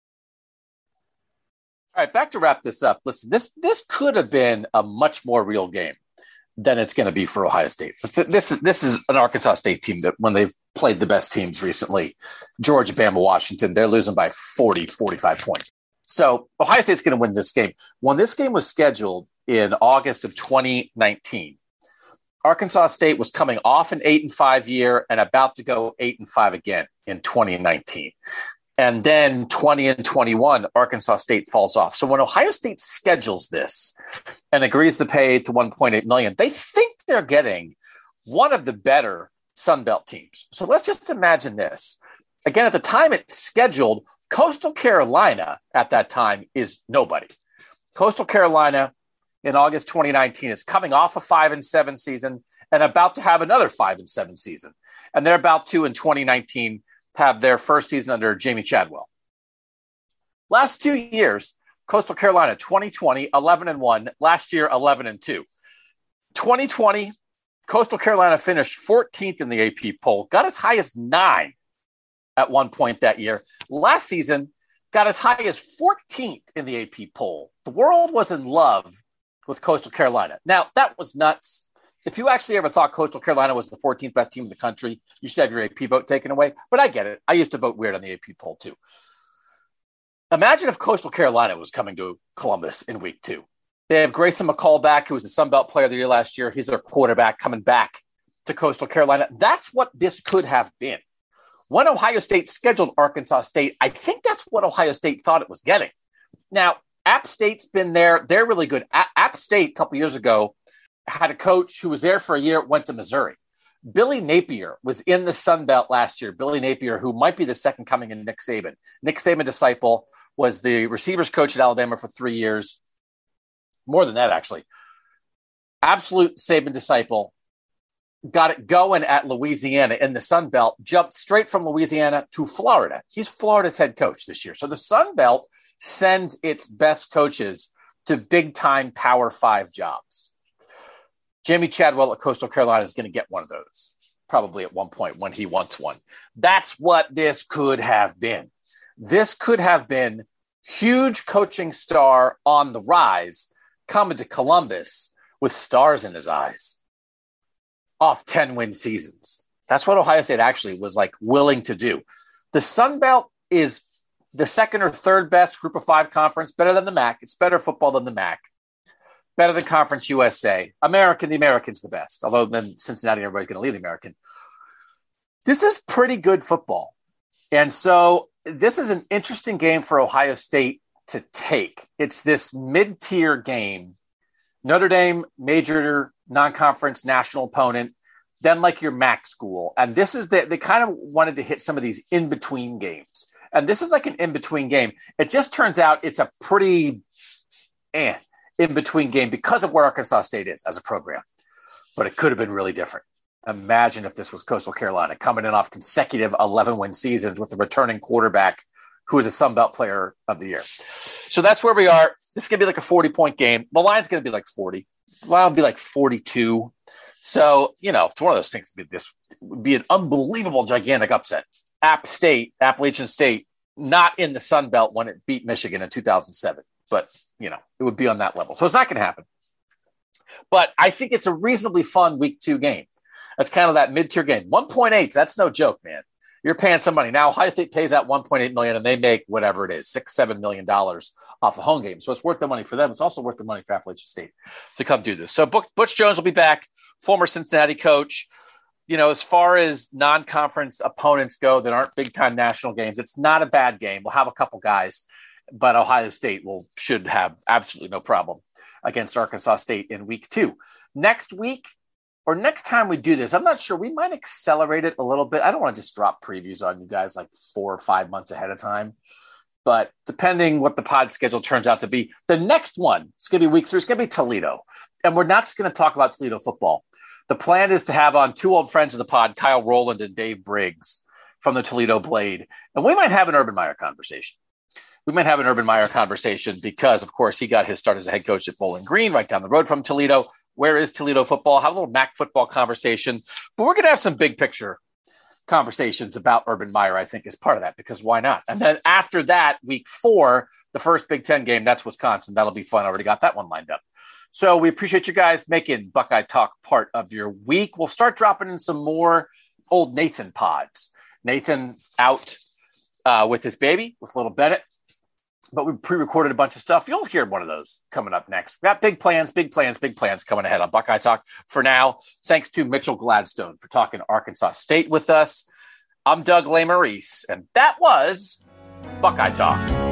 [SPEAKER 2] All right, back to wrap this up. Listen, this this could have been a much more real game than it's going to be for Ohio State. This is this is an Arkansas State team that when they've played the best teams recently, Georgia, Bama, Washington, they're losing by forty, forty-five points. So Ohio State's going to win this game. When this game was scheduled in August of twenty nineteen, Arkansas State was coming off an eight and five year and about to go eight and five again in twenty nineteen. And then twenty and twenty-one, Arkansas State falls off. So when Ohio State schedules this and agrees to pay to one point eight million dollars, they think they're getting one of the better Sun Belt teams. So let's just imagine this. Again, at the time it's scheduled, Coastal Carolina at that time is nobody. Coastal Carolina in August twenty nineteen is coming off a five and seven season and about to have another five and seven season. And they're about to in twenty nineteen have their first season under Jamie Chadwell. Last two years, Coastal Carolina, twenty twenty, eleven and one. Last year, eleven and two. twenty twenty, Coastal Carolina finished fourteenth in the A P poll, got as high as nine at one point that year. Last season, got as high as fourteenth in the A P poll. The world was in love with Coastal Carolina. Now, that was nuts. If you actually ever thought Coastal Carolina was the fourteenth best team in the country, you should have your A P vote taken away. But I get it. I used to vote weird on the A P poll too. Imagine if Coastal Carolina was coming to Columbus in week two. They have Grayson McCall back, who was the Sun Belt Player of the Year last year. He's their quarterback coming back to Coastal Carolina. That's what this could have been. When Ohio State scheduled Arkansas State, I think that's what Ohio State thought it was getting. Now, App State's been there. They're really good. A- App State, a couple years ago, had a coach who was there for a year, went to Missouri. Billy Napier was in the Sun Belt last year. Billy Napier, who might be the second coming in Nick Saban. Nick Saban disciple, was the receivers coach at Alabama for three years. More than that, actually. Absolute Saban disciple. Got it going at Louisiana in the Sun Belt, jumped straight from Louisiana to Florida. He's Florida's head coach this year. So the Sun Belt sends its best coaches to big-time Power Five jobs. Jamie Chadwell at Coastal Carolina is going to get one of those, probably at one point when he wants one. That's what this could have been. This could have been huge coaching star on the rise coming to Columbus with stars in his eyes off ten-win seasons. That's what Ohio State actually was like willing to do. The Sun Belt is the second or third best group of five conference, better than the M A C. It's better football than the M A C. Better than Conference U S A. American, the American's the best. Although then Cincinnati, everybody's going to leave the American. This is pretty good football. And so this is an interesting game for Ohio State to take. It's this mid-tier game. Notre Dame, major non-conference national opponent, then like your M A C school. And this is the, they kind of wanted to hit some of these in-between games. And this is like an in-between game. It just turns out it's a pretty eh, in-between game because of where Arkansas State is as a program. But it could have been really different. Imagine if this was Coastal Carolina coming in off consecutive eleven-win seasons with a returning quarterback who is a Sun Belt player of the year. So that's where we are. This is going to be like a forty-point game. The line's going to be like forty. The line will be like forty-two. So, you know, it's one of those things. This would be an unbelievable, gigantic upset. App State, Appalachian State, not in the Sun Belt when it beat Michigan in two thousand seven. But, you know, it would be on that level. So it's not going to happen. But I think it's a reasonably fun week two game. That's kind of that mid-tier game. one point eight, that's no joke, man. You're paying some money. Now, Ohio State pays out one point eight million dollars and they make whatever it is, six, seven million dollars off a home game. So it's worth the money for them. It's also worth the money for Appalachian State to come do this. So Butch Jones will be back, former Cincinnati coach. You know, as far as non-conference opponents go that aren't big-time national games, it's not a bad game. We'll have a couple guys, but Ohio State will should have absolutely no problem against Arkansas State in week two. Next week, or next time we do this, I'm not sure. We might accelerate it a little bit. I don't want to just drop previews on you guys like four or five months ahead of time. But depending what the pod schedule turns out to be, the next one, it's going to be week three. It's going to be Toledo. And we're not just going to talk about Toledo football. The plan is to have on two old friends of the pod, Kyle Rowland and Dave Briggs from the Toledo Blade. And we might have an Urban Meyer conversation. We might have an Urban Meyer conversation because, of course, he got his start as a head coach at Bowling Green right down the road from Toledo. Where is Toledo football? Have a little M A C football conversation. But we're going to have some big picture conversations about Urban Meyer, I think, is part of that, because why not? And then after that, week four, the first Big Ten game, that's Wisconsin. That'll be fun. I already got that one lined up. So we appreciate you guys making Buckeye Talk part of your week. We'll start dropping in some more old Nathan pods. Nathan out uh, with his baby, with little Bennett. But we pre-recorded a bunch of stuff. You'll hear one of those coming up next. We got big plans, big plans, big plans coming ahead on Buckeye Talk. For now, thanks to Mitchell Gladstone for talking Arkansas State with us. I'm Doug Lesmerises, and that was Buckeye Talk.